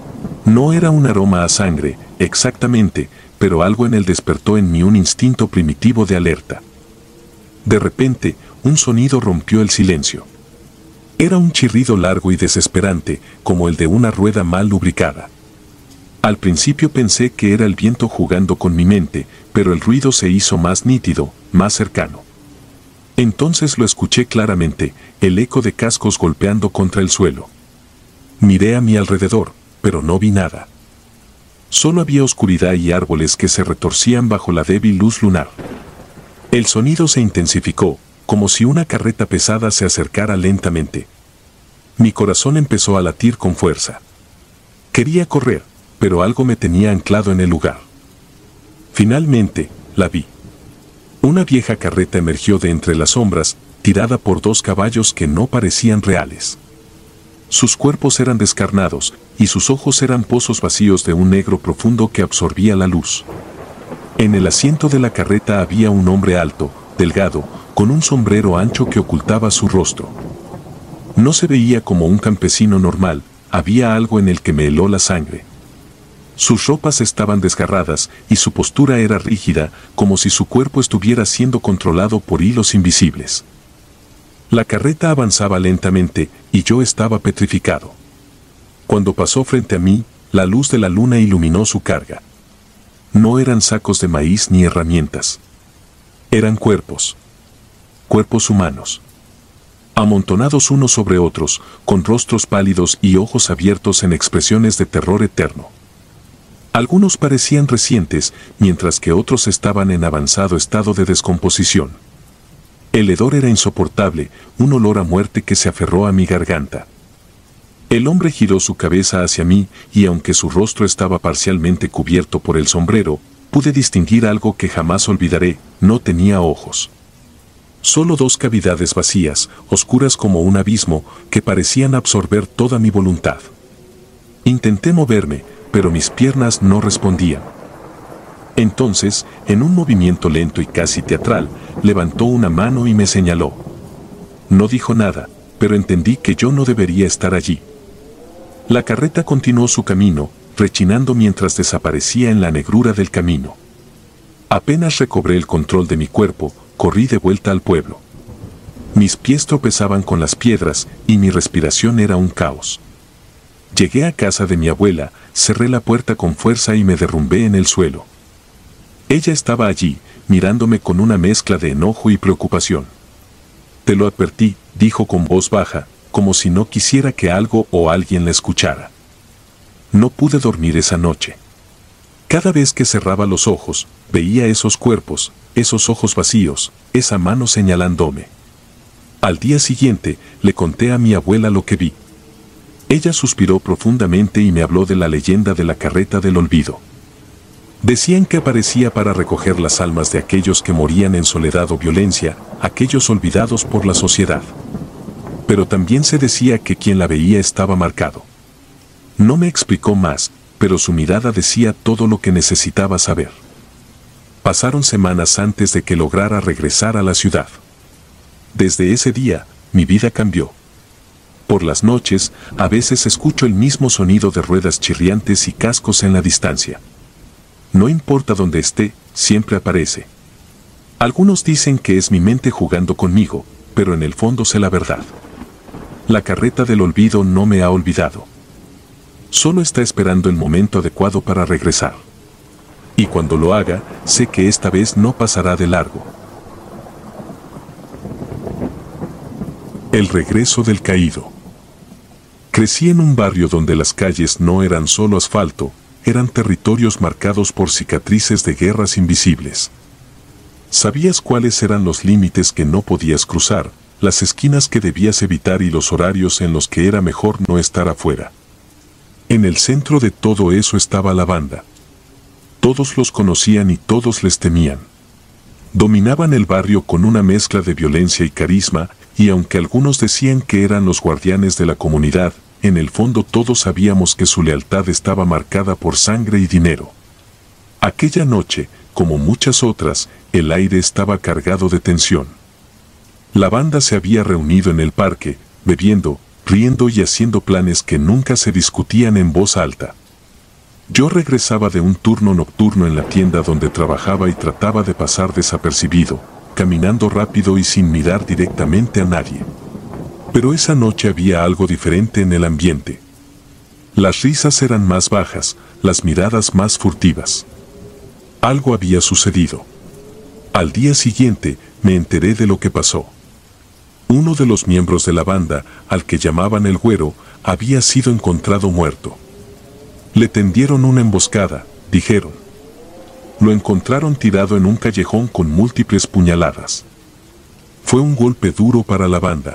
No era un aroma a sangre, exactamente, pero algo en él despertó en mí un instinto primitivo de alerta. De repente, un sonido rompió el silencio. Era un chirrido largo y desesperante, como el de una rueda mal lubricada. Al principio pensé que era el viento jugando con mi mente, pero el ruido se hizo más nítido, más cercano. Entonces lo escuché claramente, el eco de cascos golpeando contra el suelo. Miré a mi alrededor, pero no vi nada. Solo había oscuridad y árboles que se retorcían bajo la débil luz lunar. El sonido se intensificó, como si una carreta pesada se acercara lentamente. Mi corazón empezó a latir con fuerza. Quería correr, pero algo me tenía anclado en el lugar. Finalmente, la vi. Una vieja carreta emergió de entre las sombras, tirada por dos caballos que no parecían reales. Sus cuerpos eran descarnados, y sus ojos eran pozos vacíos de un negro profundo que absorbía la luz. En el asiento de la carreta había un hombre alto, delgado, con un sombrero ancho que ocultaba su rostro. No se veía como un campesino normal, había algo en el que me heló la sangre. Sus ropas estaban desgarradas y su postura era rígida, como si su cuerpo estuviera siendo controlado por hilos invisibles. La carreta avanzaba lentamente y yo estaba petrificado. Cuando pasó frente a mí, la luz de la luna iluminó su carga. No eran sacos de maíz ni herramientas. Eran cuerpos. Cuerpos humanos. Amontonados unos sobre otros, con rostros pálidos y ojos abiertos en expresiones de terror eterno. Algunos parecían recientes, mientras que otros estaban en avanzado estado de descomposición. El hedor era insoportable, un olor a muerte que se aferró a mi garganta. El hombre giró su cabeza hacia mí, y aunque su rostro estaba parcialmente cubierto por el sombrero, pude distinguir algo que jamás olvidaré: no tenía ojos. Solo dos cavidades vacías, oscuras como un abismo, que parecían absorber toda mi voluntad. Intenté moverme, pero mis piernas no respondían. Entonces, en un movimiento lento y casi teatral, levantó una mano y me señaló. No dijo nada, pero entendí que yo no debería estar allí. La carreta continuó su camino, rechinando mientras desaparecía en la negrura del camino. Apenas recobré el control de mi cuerpo, corrí de vuelta al pueblo. Mis pies tropezaban con las piedras y mi respiración era un caos. Llegué a casa de mi abuela, cerré la puerta con fuerza y me derrumbé en el suelo. Ella estaba allí, mirándome con una mezcla de enojo y preocupación. Te lo advertí, dijo con voz baja, como si no quisiera que algo o alguien la escuchara. No pude dormir esa noche. Cada vez que cerraba los ojos, veía esos cuerpos, esos ojos vacíos, esa mano señalándome. Al día siguiente, le conté a mi abuela lo que vi. Ella suspiró profundamente y me habló de la leyenda de la carreta del olvido. Decían que aparecía para recoger las almas de aquellos que morían en soledad o violencia, aquellos olvidados por la sociedad. Pero también se decía que quien la veía estaba marcado. No me explicó más, pero su mirada decía todo lo que necesitaba saber. Pasaron semanas antes de que lograra regresar a la ciudad. Desde ese día, mi vida cambió. Por las noches, a veces escucho el mismo sonido de ruedas chirriantes y cascos en la distancia. No importa dónde esté, siempre aparece. Algunos dicen que es mi mente jugando conmigo, pero en el fondo sé la verdad. La carreta del olvido no me ha olvidado. Solo está esperando el momento adecuado para regresar. Y cuando lo haga, sé que esta vez no pasará de largo. El regreso del caído. Crecí en un barrio donde las calles no eran solo asfalto, eran territorios marcados por cicatrices de guerras invisibles. Sabías cuáles eran los límites que no podías cruzar, las esquinas que debías evitar y los horarios en los que era mejor no estar afuera. En el centro de todo eso estaba la banda. Todos los conocían y todos les temían. Dominaban el barrio con una mezcla de violencia y carisma, y aunque algunos decían que eran los guardianes de la comunidad, en el fondo todos sabíamos que su lealtad estaba marcada por sangre y dinero. Aquella noche, como muchas otras, el aire estaba cargado de tensión. La banda se había reunido en el parque, bebiendo, riendo y haciendo planes que nunca se discutían en voz alta. Yo regresaba de un turno nocturno en la tienda donde trabajaba y trataba de pasar desapercibido, caminando rápido y sin mirar directamente a nadie. Pero esa noche había algo diferente en el ambiente. Las risas eran más bajas, las miradas más furtivas. Algo había sucedido. Al día siguiente, me enteré de lo que pasó. Uno de los miembros de la banda, al que llamaban el Güero, había sido encontrado muerto. Le tendieron una emboscada, dijeron. Lo encontraron tirado en un callejón con múltiples puñaladas. Fue un golpe duro para la banda.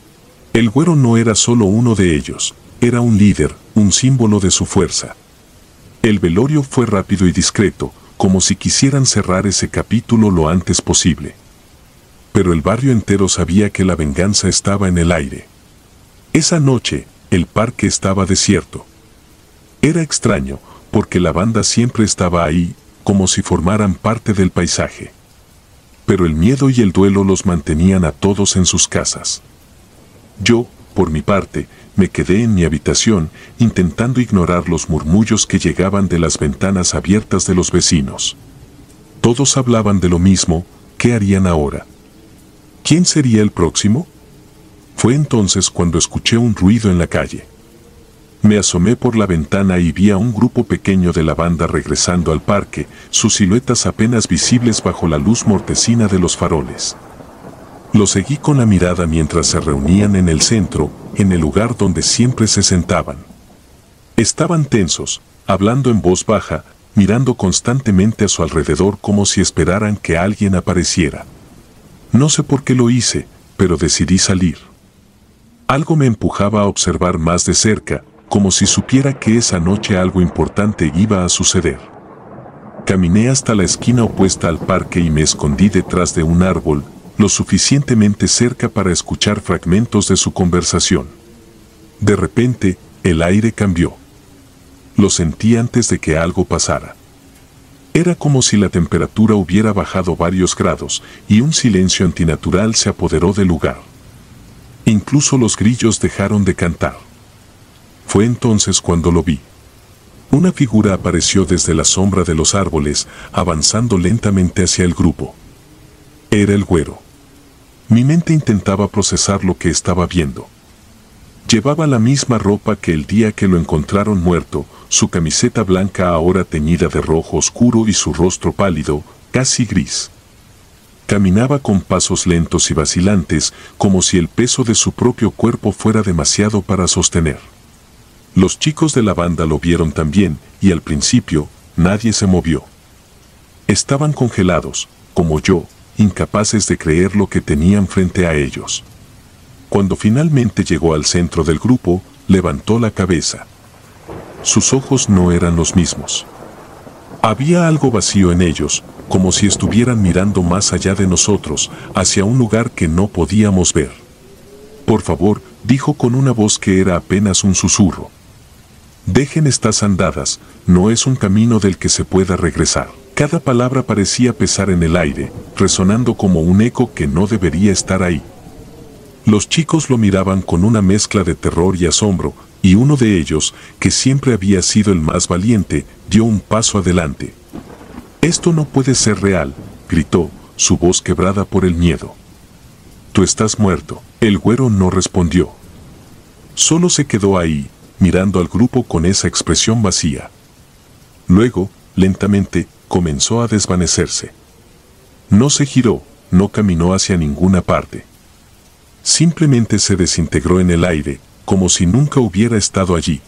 El Güero no era solo uno de ellos, era un líder, un símbolo de su fuerza. El velorio fue rápido y discreto, como si quisieran cerrar ese capítulo lo antes posible. Pero el barrio entero sabía que la venganza estaba en el aire. Esa noche, el parque estaba desierto. Era extraño, porque la banda siempre estaba ahí, como si formaran parte del paisaje. Pero el miedo y el duelo los mantenían a todos en sus casas. Yo, por mi parte, me quedé en mi habitación, intentando ignorar los murmullos que llegaban de las ventanas abiertas de los vecinos. Todos hablaban de lo mismo, ¿qué harían ahora? ¿Quién sería el próximo? Fue entonces cuando escuché un ruido en la calle. Me asomé por la ventana y vi a un grupo pequeño de la banda regresando al parque, sus siluetas apenas visibles bajo la luz mortecina de los faroles. Lo seguí con la mirada mientras se reunían en el centro, en el lugar donde siempre se sentaban. Estaban tensos, hablando en voz baja, mirando constantemente a su alrededor como si esperaran que alguien apareciera. No sé por qué lo hice, pero decidí salir. Algo me empujaba a observar más de cerca, como si supiera que esa noche algo importante iba a suceder. Caminé hasta la esquina opuesta al parque y me escondí detrás de un árbol, lo suficientemente cerca para escuchar fragmentos de su conversación. De repente, el aire cambió. Lo sentí antes de que algo pasara. Era como si la temperatura hubiera bajado varios grados y un silencio antinatural se apoderó del lugar. Incluso los grillos dejaron de cantar. Fue entonces cuando lo vi. Una figura apareció desde la sombra de los árboles, avanzando lentamente hacia el grupo. Era el güero. Mi mente intentaba procesar lo que estaba viendo. Llevaba la misma ropa que el día que lo encontraron muerto, su camiseta blanca ahora teñida de rojo oscuro y su rostro pálido, casi gris. Caminaba con pasos lentos y vacilantes, como si el peso de su propio cuerpo fuera demasiado para sostener. Los chicos de la banda lo vieron también, y al principio, nadie se movió. Estaban congelados, como yo, incapaces de creer lo que tenían frente a ellos. Cuando finalmente llegó al centro del grupo, levantó la cabeza. Sus ojos no eran los mismos. Había algo vacío en ellos, como si estuvieran mirando más allá de nosotros, hacia un lugar que no podíamos ver. Por favor, dijo con una voz que era apenas un susurro. Dejen estas andadas, no es un camino del que se pueda regresar. Cada palabra parecía pesar en el aire, resonando como un eco que no debería estar ahí. Los chicos lo miraban con una mezcla de terror y asombro, y uno de ellos, que siempre había sido el más valiente, dio un paso adelante. «Esto no puede ser real», gritó, su voz quebrada por el miedo. «Tú estás muerto». El güero no respondió. Solo se quedó ahí, mirando al grupo con esa expresión vacía. Luego, lentamente, comenzó a desvanecerse. No se giró, no caminó hacia ninguna parte. Simplemente se desintegró en el aire, como si nunca hubiera estado allí.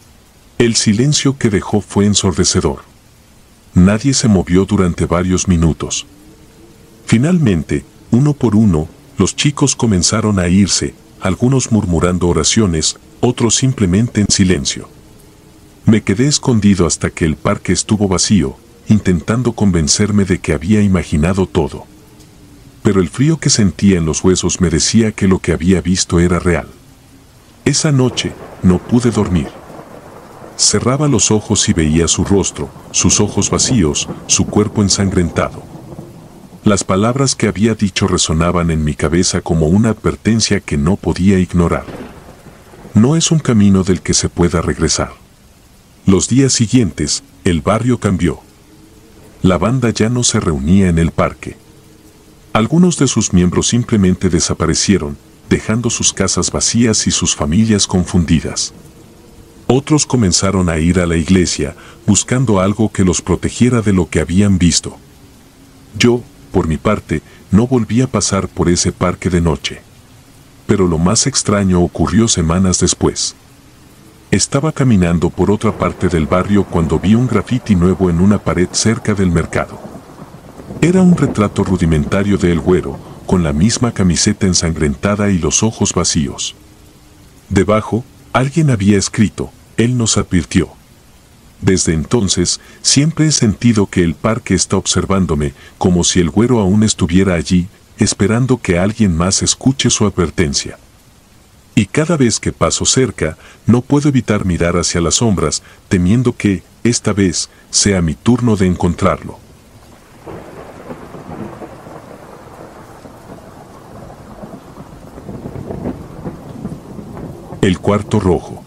El silencio que dejó fue ensordecedor. Nadie se movió durante varios minutos. Finalmente, uno por uno, los chicos comenzaron a irse, algunos murmurando oraciones, otros simplemente en silencio. Me quedé escondido hasta que el parque estuvo vacío, intentando convencerme de que había imaginado todo. Pero el frío que sentía en los huesos me decía que lo que había visto era real. Esa noche, no pude dormir. Cerraba los ojos y veía su rostro, sus ojos vacíos, su cuerpo ensangrentado. Las palabras que había dicho resonaban en mi cabeza como una advertencia que no podía ignorar. No es un camino del que se pueda regresar. Los días siguientes, el barrio cambió. La banda ya no se reunía en el parque. Algunos de sus miembros simplemente desaparecieron, dejando sus casas vacías y sus familias confundidas. Otros comenzaron a ir a la iglesia, buscando algo que los protegiera de lo que habían visto. Yo, por mi parte, no volví a pasar por ese parque de noche. Pero lo más extraño ocurrió semanas después. Estaba caminando por otra parte del barrio cuando vi un grafiti nuevo en una pared cerca del mercado. Era un retrato rudimentario de El Güero, con la misma camiseta ensangrentada y los ojos vacíos. Debajo, alguien había escrito, «Él nos advirtió». Desde entonces, siempre he sentido que el parque está observándome, como si El Güero aún estuviera allí, esperando que alguien más escuche su advertencia. Y cada vez que paso cerca, no puedo evitar mirar hacia las sombras, temiendo que, esta vez, sea mi turno de encontrarlo. El cuarto rojo.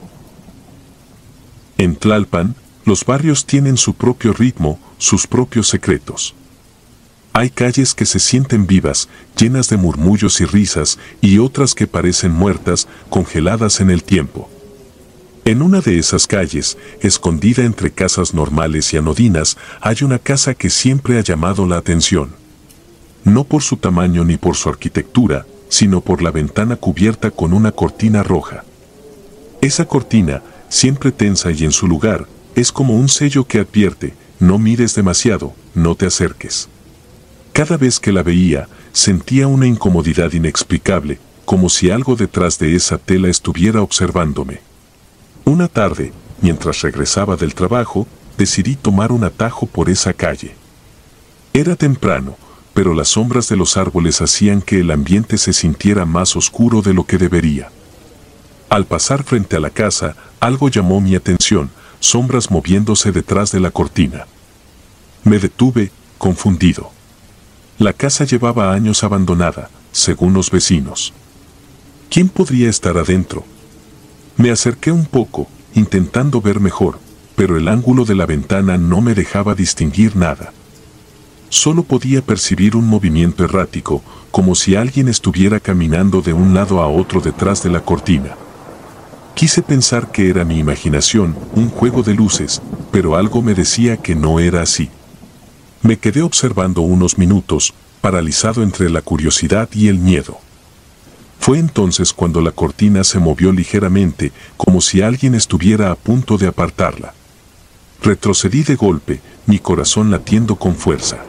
En Tlalpan, los barrios tienen su propio ritmo, sus propios secretos. Hay calles que se sienten vivas, llenas de murmullos y risas, y otras que parecen muertas, congeladas en el tiempo. En una de esas calles, escondida entre casas normales y anodinas, hay una casa que siempre ha llamado la atención. No por su tamaño ni por su arquitectura, sino por la ventana cubierta con una cortina roja. Esa cortina, siempre tensa y en su lugar, es como un sello que advierte, no mires demasiado, no te acerques. Cada vez que la veía, sentía una incomodidad inexplicable, como si algo detrás de esa tela estuviera observándome. Una tarde, mientras regresaba del trabajo, decidí tomar un atajo por esa calle. Era temprano, pero las sombras de los árboles hacían que el ambiente se sintiera más oscuro de lo que debería. Al pasar frente a la casa, algo llamó mi atención, sombras moviéndose detrás de la cortina. Me detuve, confundido. La casa llevaba años abandonada, según los vecinos. ¿Quién podría estar adentro? Me acerqué un poco, intentando ver mejor, pero el ángulo de la ventana no me dejaba distinguir nada. Solo podía percibir un movimiento errático, como si alguien estuviera caminando de un lado a otro detrás de la cortina. Quise pensar que era mi imaginación, un juego de luces, pero algo me decía que no era así. Me quedé observando unos minutos, paralizado entre la curiosidad y el miedo. Fue entonces cuando la cortina se movió ligeramente, como si alguien estuviera a punto de apartarla. Retrocedí de golpe, mi corazón latiendo con fuerza.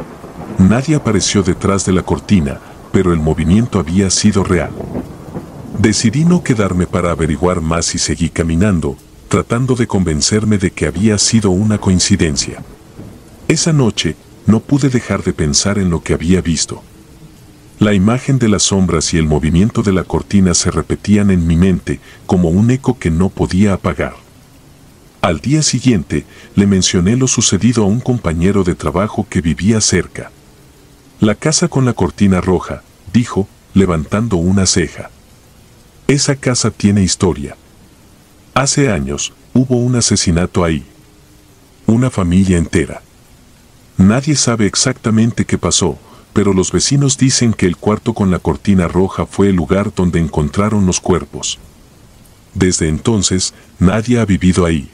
Nadie apareció detrás de la cortina, pero el movimiento había sido real. Decidí no quedarme para averiguar más y seguí caminando, tratando de convencerme de que había sido una coincidencia. Esa noche, no pude dejar de pensar en lo que había visto. La imagen de las sombras y el movimiento de la cortina se repetían en mi mente como un eco que no podía apagar. Al día siguiente, le mencioné lo sucedido a un compañero de trabajo que vivía cerca. La casa con la cortina roja, dijo, levantando una ceja. Esa casa tiene historia. Hace años, hubo un asesinato ahí. Una familia entera. Nadie sabe exactamente qué pasó, pero los vecinos dicen que el cuarto con la cortina roja fue el lugar donde encontraron los cuerpos. Desde entonces, nadie ha vivido ahí.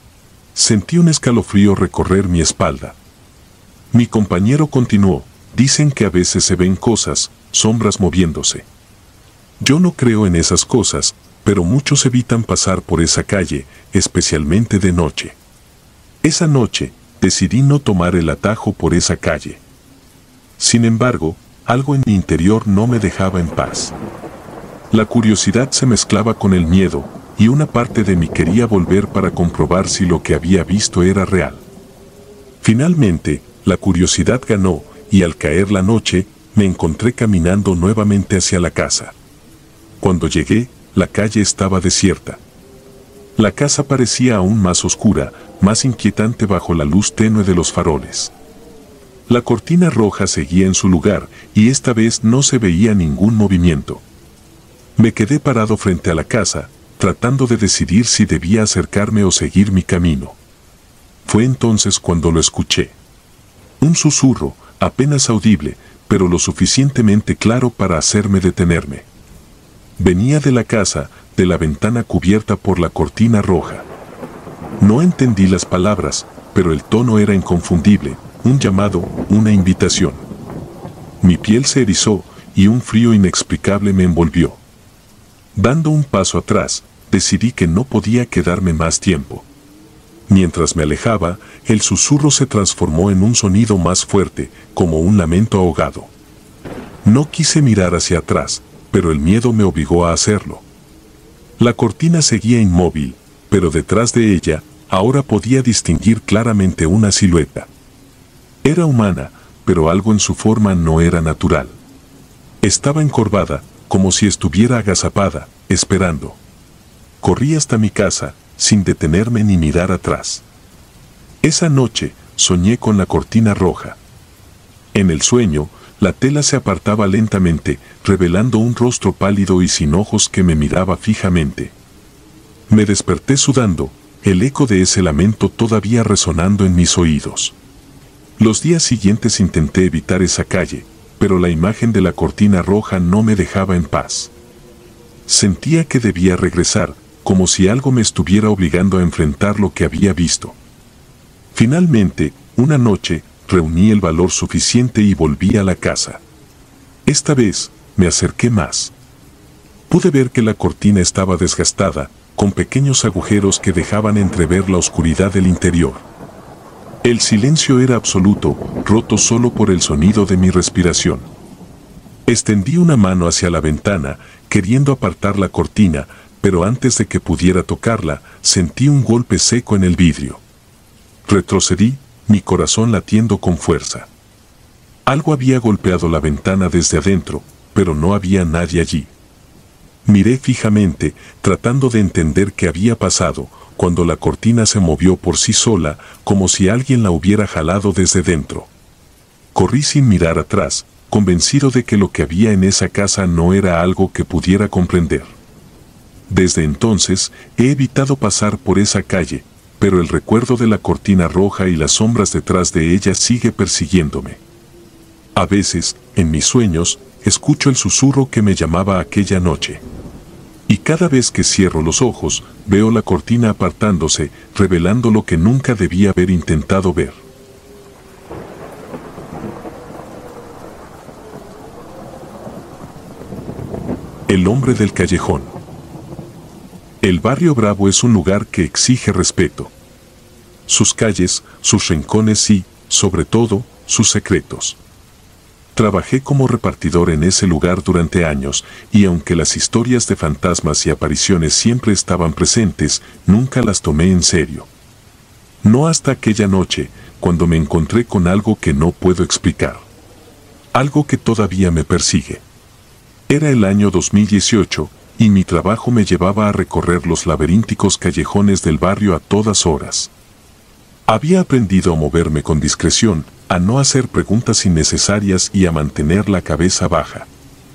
Sentí un escalofrío recorrer mi espalda. Mi compañero continuó, dicen que a veces se ven cosas, sombras moviéndose. Yo no creo en esas cosas, pero muchos evitan pasar por esa calle, especialmente de noche. Esa noche, decidí no tomar el atajo por esa calle. Sin embargo, algo en mi interior no me dejaba en paz. La curiosidad se mezclaba con el miedo, y una parte de mí quería volver para comprobar si lo que había visto era real. Finalmente, la curiosidad ganó, y al caer la noche, me encontré caminando nuevamente hacia la casa. Cuando llegué, la calle estaba desierta. La casa parecía aún más oscura, más inquietante bajo la luz tenue de los faroles. La cortina roja seguía en su lugar, y esta vez no se veía ningún movimiento. Me quedé parado frente a la casa, tratando de decidir si debía acercarme o seguir mi camino. Fue entonces cuando lo escuché. Un susurro, apenas audible, pero lo suficientemente claro para hacerme detenerme. Venía de la casa, de la ventana cubierta por la cortina roja. No entendí las palabras, pero el tono era inconfundible, un llamado, una invitación. Mi piel se erizó, y un frío inexplicable me envolvió. Dando un paso atrás, decidí que no podía quedarme más tiempo. Mientras me alejaba, el susurro se transformó en un sonido más fuerte, como un lamento ahogado. No quise mirar hacia atrás, pero el miedo me obligó a hacerlo. La cortina seguía inmóvil, pero detrás de ella, ahora podía distinguir claramente una silueta. Era humana, pero algo en su forma no era natural. Estaba encorvada, como si estuviera agazapada, esperando. Corrí hasta mi casa, sin detenerme ni mirar atrás. Esa noche, soñé con la cortina roja. En el sueño, la tela se apartaba lentamente, revelando un rostro pálido y sin ojos que me miraba fijamente. Me desperté sudando, el eco de ese lamento todavía resonando en mis oídos. Los días siguientes intenté evitar esa calle, pero la imagen de la cortina roja no me dejaba en paz. Sentía que debía regresar, como si algo me estuviera obligando a enfrentar lo que había visto. Finalmente, una noche, reuní el valor suficiente y volví a la casa. Esta vez, me acerqué más. Pude ver que la cortina estaba desgastada, con pequeños agujeros que dejaban entrever la oscuridad del interior. El silencio era absoluto, roto solo por el sonido de mi respiración. Extendí una mano hacia la ventana, queriendo apartar la cortina, pero antes de que pudiera tocarla, sentí un golpe seco en el vidrio. Retrocedí, mi corazón latiendo con fuerza. Algo había golpeado la ventana desde adentro, pero no había nadie allí. Miré fijamente, tratando de entender qué había pasado, cuando la cortina se movió por sí sola, como si alguien la hubiera jalado desde dentro. Corrí sin mirar atrás, convencido de que lo que había en esa casa no era algo que pudiera comprender. Desde entonces, he evitado pasar por esa calle, pero el recuerdo de la cortina roja y las sombras detrás de ella sigue persiguiéndome. A veces, en mis sueños, escucho el susurro que me llamaba aquella noche. Y cada vez que cierro los ojos, veo la cortina apartándose, revelando lo que nunca debía haber intentado ver. El hombre del callejón. El barrio Bravo es un lugar que exige respeto. Sus calles, sus rincones y, sobre todo, sus secretos. Trabajé como repartidor en ese lugar durante años, y aunque las historias de fantasmas y apariciones siempre estaban presentes, nunca las tomé en serio. No hasta aquella noche, cuando me encontré con algo que no puedo explicar. Algo que todavía me persigue. Era el año dos mil dieciocho, y mi trabajo me llevaba a recorrer los laberínticos callejones del barrio a todas horas. Había aprendido a moverme con discreción, a no hacer preguntas innecesarias y a mantener la cabeza baja.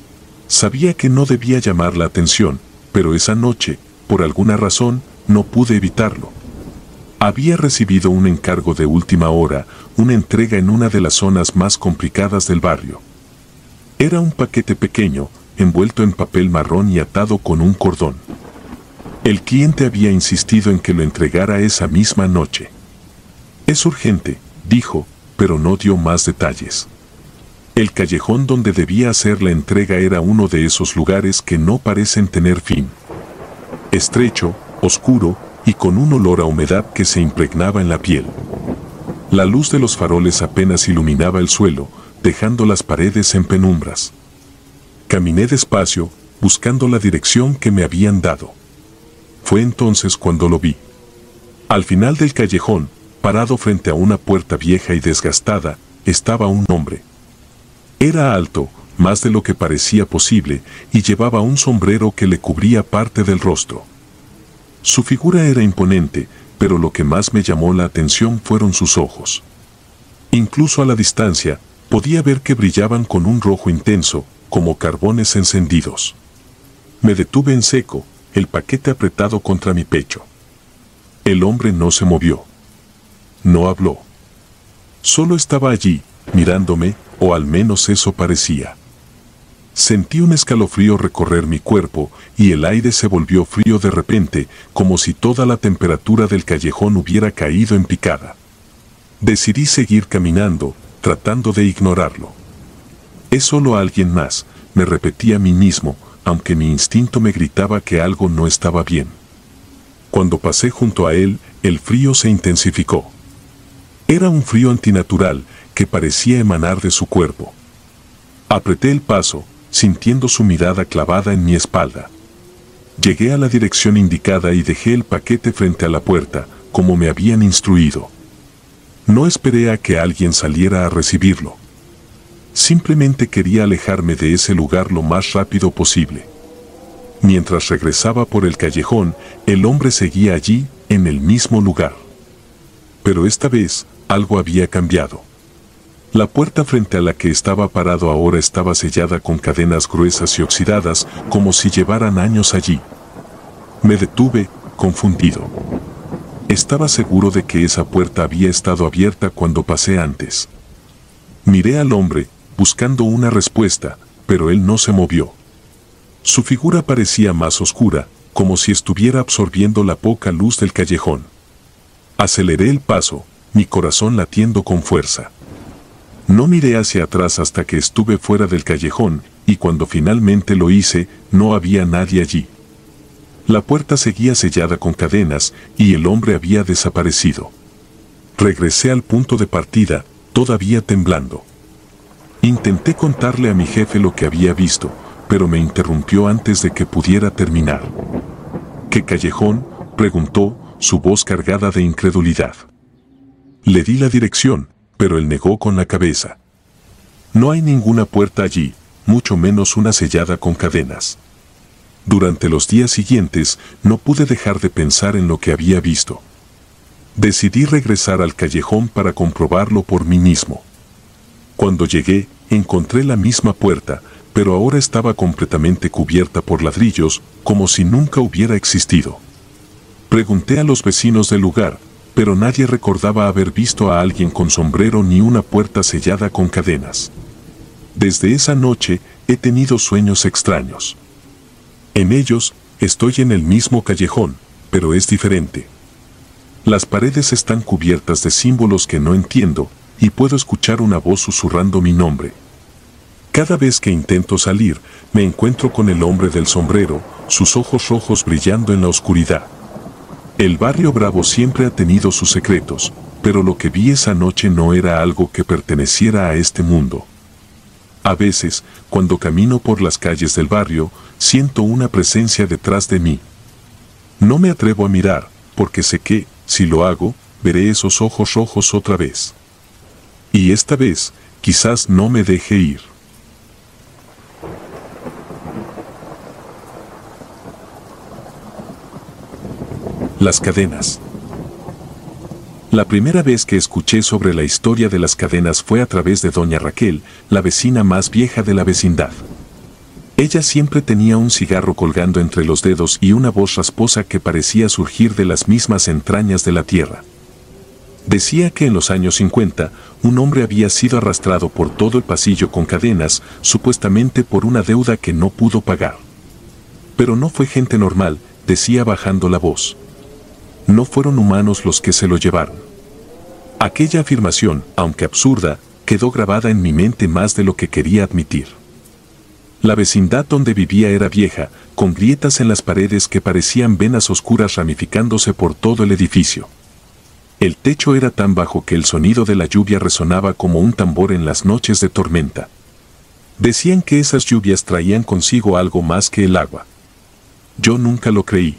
Sabía que no debía llamar la atención, pero esa noche, por alguna razón, no pude evitarlo. Había recibido un encargo de última hora, una entrega en una de las zonas más complicadas del barrio. Era un paquete pequeño, envuelto en papel marrón y atado con un cordón. El cliente había insistido en que lo entregara esa misma noche. «Es urgente», dijo, pero no dio más detalles. El callejón donde debía hacer la entrega era uno de esos lugares que no parecen tener fin. Estrecho, oscuro, y con un olor a humedad que se impregnaba en la piel. La luz de los faroles apenas iluminaba el suelo, dejando las paredes en penumbras. Caminé despacio, buscando la dirección que me habían dado. Fue entonces cuando lo vi. Al final del callejón, parado frente a una puerta vieja y desgastada, estaba un hombre. Era alto, más de lo que parecía posible, y llevaba un sombrero que le cubría parte del rostro. Su figura era imponente, pero lo que más me llamó la atención fueron sus ojos. Incluso a la distancia, podía ver que brillaban con un rojo intenso, como carbones encendidos. Me detuve en seco, el paquete apretado contra mi pecho. El hombre no se movió. No habló. Solo estaba allí, mirándome, o al menos eso parecía. Sentí un escalofrío recorrer mi cuerpo, y el aire se volvió frío de repente, como si toda la temperatura del callejón hubiera caído en picada. Decidí seguir caminando, tratando de ignorarlo. «Es solo alguien más», me repetí a mí mismo, aunque mi instinto me gritaba que algo no estaba bien. Cuando pasé junto a él, el frío se intensificó. Era un frío antinatural, que parecía emanar de su cuerpo. Apreté el paso, sintiendo su mirada clavada en mi espalda. Llegué a la dirección indicada y dejé el paquete frente a la puerta, como me habían instruido. No esperé a que alguien saliera a recibirlo. Simplemente quería alejarme de ese lugar lo más rápido posible. Mientras regresaba por el callejón, el hombre seguía allí, en el mismo lugar. Pero esta vez, algo había cambiado. La puerta frente a la que estaba parado ahora estaba sellada con cadenas gruesas y oxidadas, como si llevaran años allí. Me detuve, confundido. Estaba seguro de que esa puerta había estado abierta cuando pasé antes. Miré al hombre, buscando una respuesta, pero él no se movió. Su figura parecía más oscura, como si estuviera absorbiendo la poca luz del callejón. Aceleré el paso, mi corazón latiendo con fuerza. No miré hacia atrás hasta que estuve fuera del callejón, y cuando finalmente lo hice, no había nadie allí. La puerta seguía sellada con cadenas, y el hombre había desaparecido. Regresé al punto de partida, todavía temblando. Intenté contarle a mi jefe lo que había visto, pero me interrumpió antes de que pudiera terminar. «¿Qué callejón?», preguntó, su voz cargada de incredulidad. Le di la dirección, pero él negó con la cabeza. No hay ninguna puerta allí, mucho menos una sellada con cadenas. Durante los días siguientes no pude dejar de pensar en lo que había visto. Decidí regresar al callejón para comprobarlo por mí mismo. Cuando llegué, encontré la misma puerta, pero ahora estaba completamente cubierta por ladrillos, como si nunca hubiera existido. Pregunté a los vecinos del lugar, pero nadie recordaba haber visto a alguien con sombrero ni una puerta sellada con cadenas. Desde esa noche he tenido sueños extraños. En ellos, estoy en el mismo callejón, pero es diferente. Las paredes están cubiertas de símbolos que no entiendo, y puedo escuchar una voz susurrando mi nombre. Cada vez que intento salir, me encuentro con el hombre del sombrero, sus ojos rojos brillando en la oscuridad. El barrio Bravo siempre ha tenido sus secretos, pero lo que vi esa noche no era algo que perteneciera a este mundo. A veces, cuando camino por las calles del barrio, siento una presencia detrás de mí. No me atrevo a mirar, porque sé que, si lo hago, veré esos ojos rojos otra vez. Y esta vez, quizás no me deje ir. Las cadenas. La primera vez que escuché sobre la historia de las cadenas fue a través de doña Raquel, la vecina más vieja de la vecindad. Ella siempre tenía un cigarro colgando entre los dedos y una voz rasposa que parecía surgir de las mismas entrañas de la tierra. Decía que en los años cincuenta, un hombre había sido arrastrado por todo el pasillo con cadenas, supuestamente por una deuda que no pudo pagar. Pero no fue gente normal, decía bajando la voz. No fueron humanos los que se lo llevaron. Aquella afirmación, aunque absurda, quedó grabada en mi mente más de lo que quería admitir. La vecindad donde vivía era vieja, con grietas en las paredes que parecían venas oscuras ramificándose por todo el edificio. El techo era tan bajo que el sonido de la lluvia resonaba como un tambor en las noches de tormenta. Decían que esas lluvias traían consigo algo más que el agua. Yo nunca lo creí.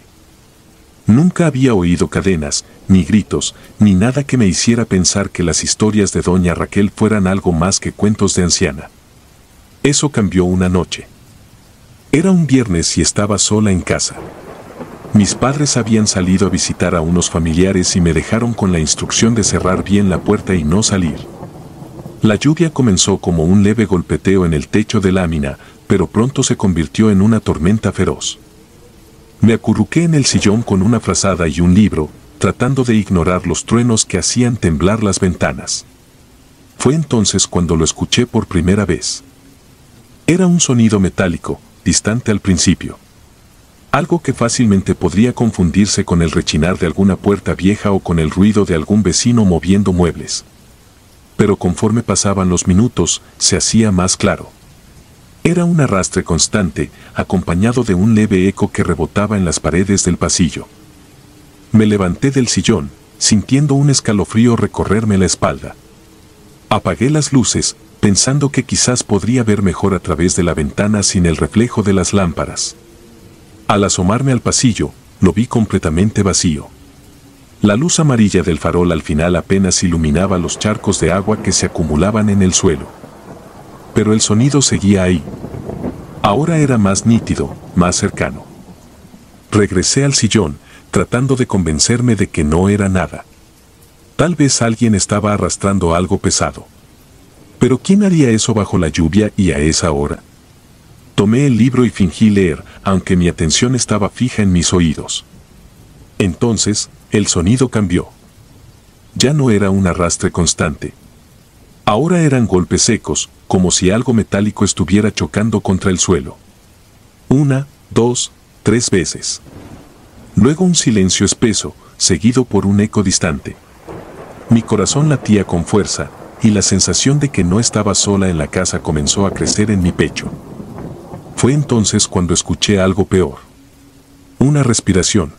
Nunca había oído cadenas, ni gritos, ni nada que me hiciera pensar que las historias de doña Raquel fueran algo más que cuentos de anciana. Eso cambió una noche. Era un viernes y estaba sola en casa. Mis padres habían salido a visitar a unos familiares y me dejaron con la instrucción de cerrar bien la puerta y no salir. La lluvia comenzó como un leve golpeteo en el techo de lámina, pero pronto se convirtió en una tormenta feroz. Me acurruqué en el sillón con una frazada y un libro, tratando de ignorar los truenos que hacían temblar las ventanas. Fue entonces cuando lo escuché por primera vez. Era un sonido metálico, distante al principio. Algo que fácilmente podría confundirse con el rechinar de alguna puerta vieja o con el ruido de algún vecino moviendo muebles. Pero conforme pasaban los minutos, se hacía más claro. Era un arrastre constante, acompañado de un leve eco que rebotaba en las paredes del pasillo. Me levanté del sillón, sintiendo un escalofrío recorrerme la espalda. Apagué las luces, pensando que quizás podría ver mejor a través de la ventana sin el reflejo de las lámparas. Al asomarme al pasillo, lo vi completamente vacío. La luz amarilla del farol al final apenas iluminaba los charcos de agua que se acumulaban en el suelo. Pero el sonido seguía ahí. Ahora era más nítido, más cercano. Regresé al sillón, tratando de convencerme de que no era nada. Tal vez alguien estaba arrastrando algo pesado. Pero ¿quién haría eso bajo la lluvia y a esa hora? Tomé el libro y fingí leer, aunque mi atención estaba fija en mis oídos. Entonces, el sonido cambió. Ya no era un arrastre constante. Ahora eran golpes secos, como si algo metálico estuviera chocando contra el suelo. Una, dos, tres veces. Luego un silencio espeso, seguido por un eco distante. Mi corazón latía con fuerza, y la sensación de que no estaba sola en la casa comenzó a crecer en mi pecho. Fue entonces cuando escuché algo peor. Una respiración.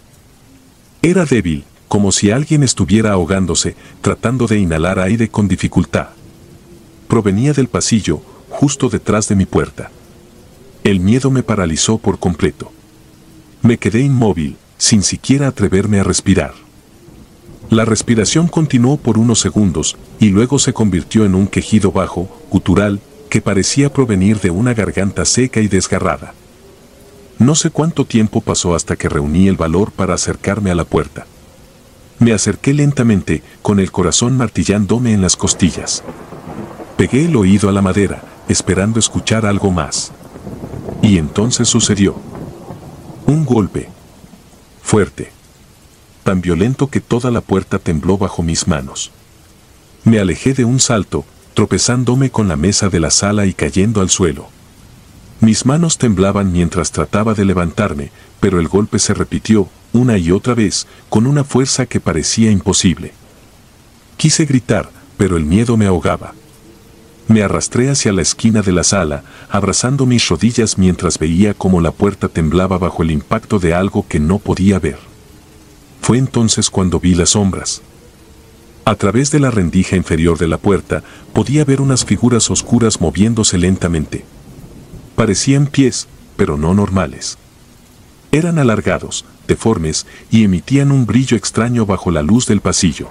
Era débil, como si alguien estuviera ahogándose, tratando de inhalar aire con dificultad. Provenía del pasillo, justo detrás de mi puerta. El miedo me paralizó por completo. Me quedé inmóvil, sin siquiera atreverme a respirar. La respiración continuó por unos segundos y luego se convirtió en un quejido bajo, gutural, que parecía provenir de una garganta seca y desgarrada. No sé cuánto tiempo pasó hasta que reuní el valor para acercarme a la puerta. Me acerqué lentamente, con el corazón martillándome en las costillas. Pegué el oído a la madera, esperando escuchar algo más. Y entonces sucedió. Un golpe. Fuerte. Tan violento que toda la puerta tembló bajo mis manos. Me alejé de un salto, tropezándome con la mesa de la sala y cayendo al suelo. Mis manos temblaban mientras trataba de levantarme, pero el golpe se repitió, una y otra vez, con una fuerza que parecía imposible. Quise gritar, pero el miedo me ahogaba. Me arrastré hacia la esquina de la sala, abrazando mis rodillas mientras veía cómo la puerta temblaba bajo el impacto de algo que no podía ver. Fue entonces cuando vi las sombras. A través de la rendija inferior de la puerta, podía ver unas figuras oscuras moviéndose lentamente. Parecían pies, pero no normales. Eran alargados, deformes, y emitían un brillo extraño bajo la luz del pasillo.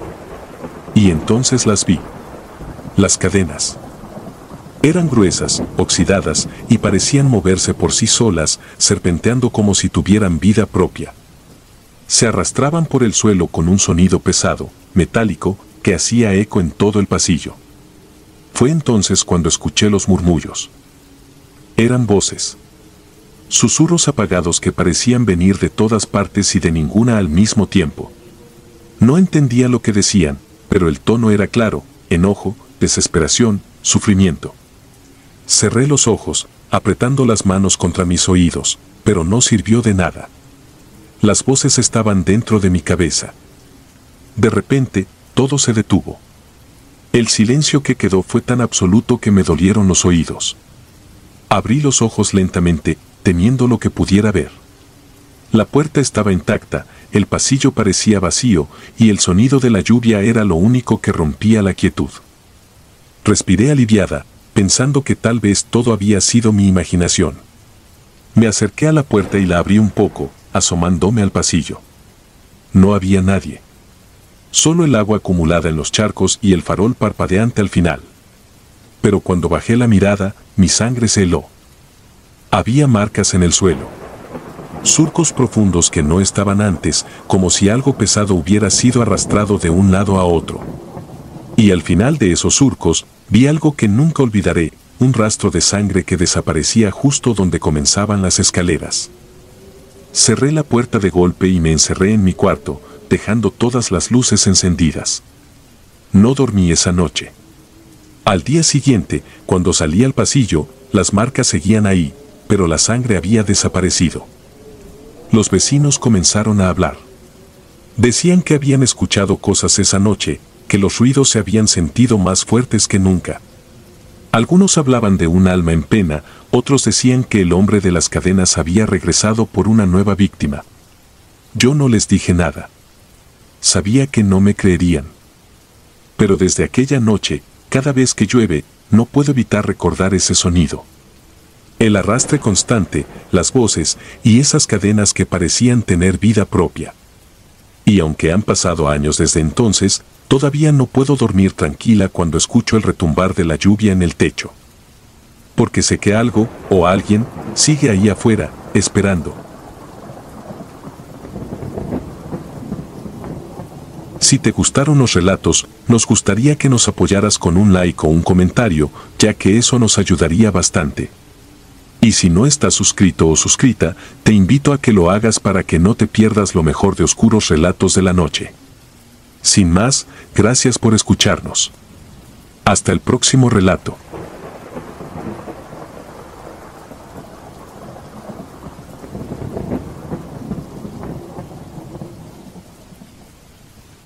Y entonces las vi. Las cadenas. Eran gruesas, oxidadas, y parecían moverse por sí solas, serpenteando como si tuvieran vida propia. Se arrastraban por el suelo con un sonido pesado, metálico, que hacía eco en todo el pasillo. Fue entonces cuando escuché los murmullos. Eran voces. Susurros apagados que parecían venir de todas partes y de ninguna al mismo tiempo. No entendía lo que decían, pero el tono era claro: enojo, desesperación, sufrimiento. Cerré los ojos, apretando las manos contra mis oídos, pero no sirvió de nada. Las voces estaban dentro de mi cabeza. De repente, todo se detuvo. El silencio que quedó fue tan absoluto que me dolieron los oídos. Abrí los ojos lentamente, temiendo lo que pudiera ver. La puerta estaba intacta, el pasillo parecía vacío, y el sonido de la lluvia era lo único que rompía la quietud. Respiré aliviada, pensando que tal vez todo había sido mi imaginación. Me acerqué a la puerta y la abrí un poco, asomándome al pasillo. No había nadie. Solo el agua acumulada en los charcos y el farol parpadeante al final. Pero cuando bajé la mirada, mi sangre se heló. Había marcas en el suelo. Surcos profundos que no estaban antes, como si algo pesado hubiera sido arrastrado de un lado a otro. Y al final de esos surcos, vi algo que nunca olvidaré, un rastro de sangre que desaparecía justo donde comenzaban las escaleras. Cerré la puerta de golpe y me encerré en mi cuarto, dejando todas las luces encendidas. No dormí esa noche. Al día siguiente, cuando salí al pasillo, las marcas seguían ahí, pero la sangre había desaparecido. Los vecinos comenzaron a hablar. Decían que habían escuchado cosas esa noche, que los ruidos se habían sentido más fuertes que nunca. Algunos hablaban de un alma en pena, otros decían que el hombre de las cadenas había regresado por una nueva víctima. Yo no les dije nada. Sabía que no me creerían. Pero desde aquella noche, cada vez que llueve, no puedo evitar recordar ese sonido. El arrastre constante, las voces y esas cadenas que parecían tener vida propia. Y aunque han pasado años desde entonces, todavía no puedo dormir tranquila cuando escucho el retumbar de la lluvia en el techo. Porque sé que algo, o alguien, sigue ahí afuera, esperando. Si te gustaron los relatos, nos gustaría que nos apoyaras con un like o un comentario, ya que eso nos ayudaría bastante. Y si no estás suscrito o suscrita, te invito a que lo hagas para que no te pierdas lo mejor de Oscuros Relatos de la Noche. Sin más, gracias por escucharnos. Hasta el próximo relato.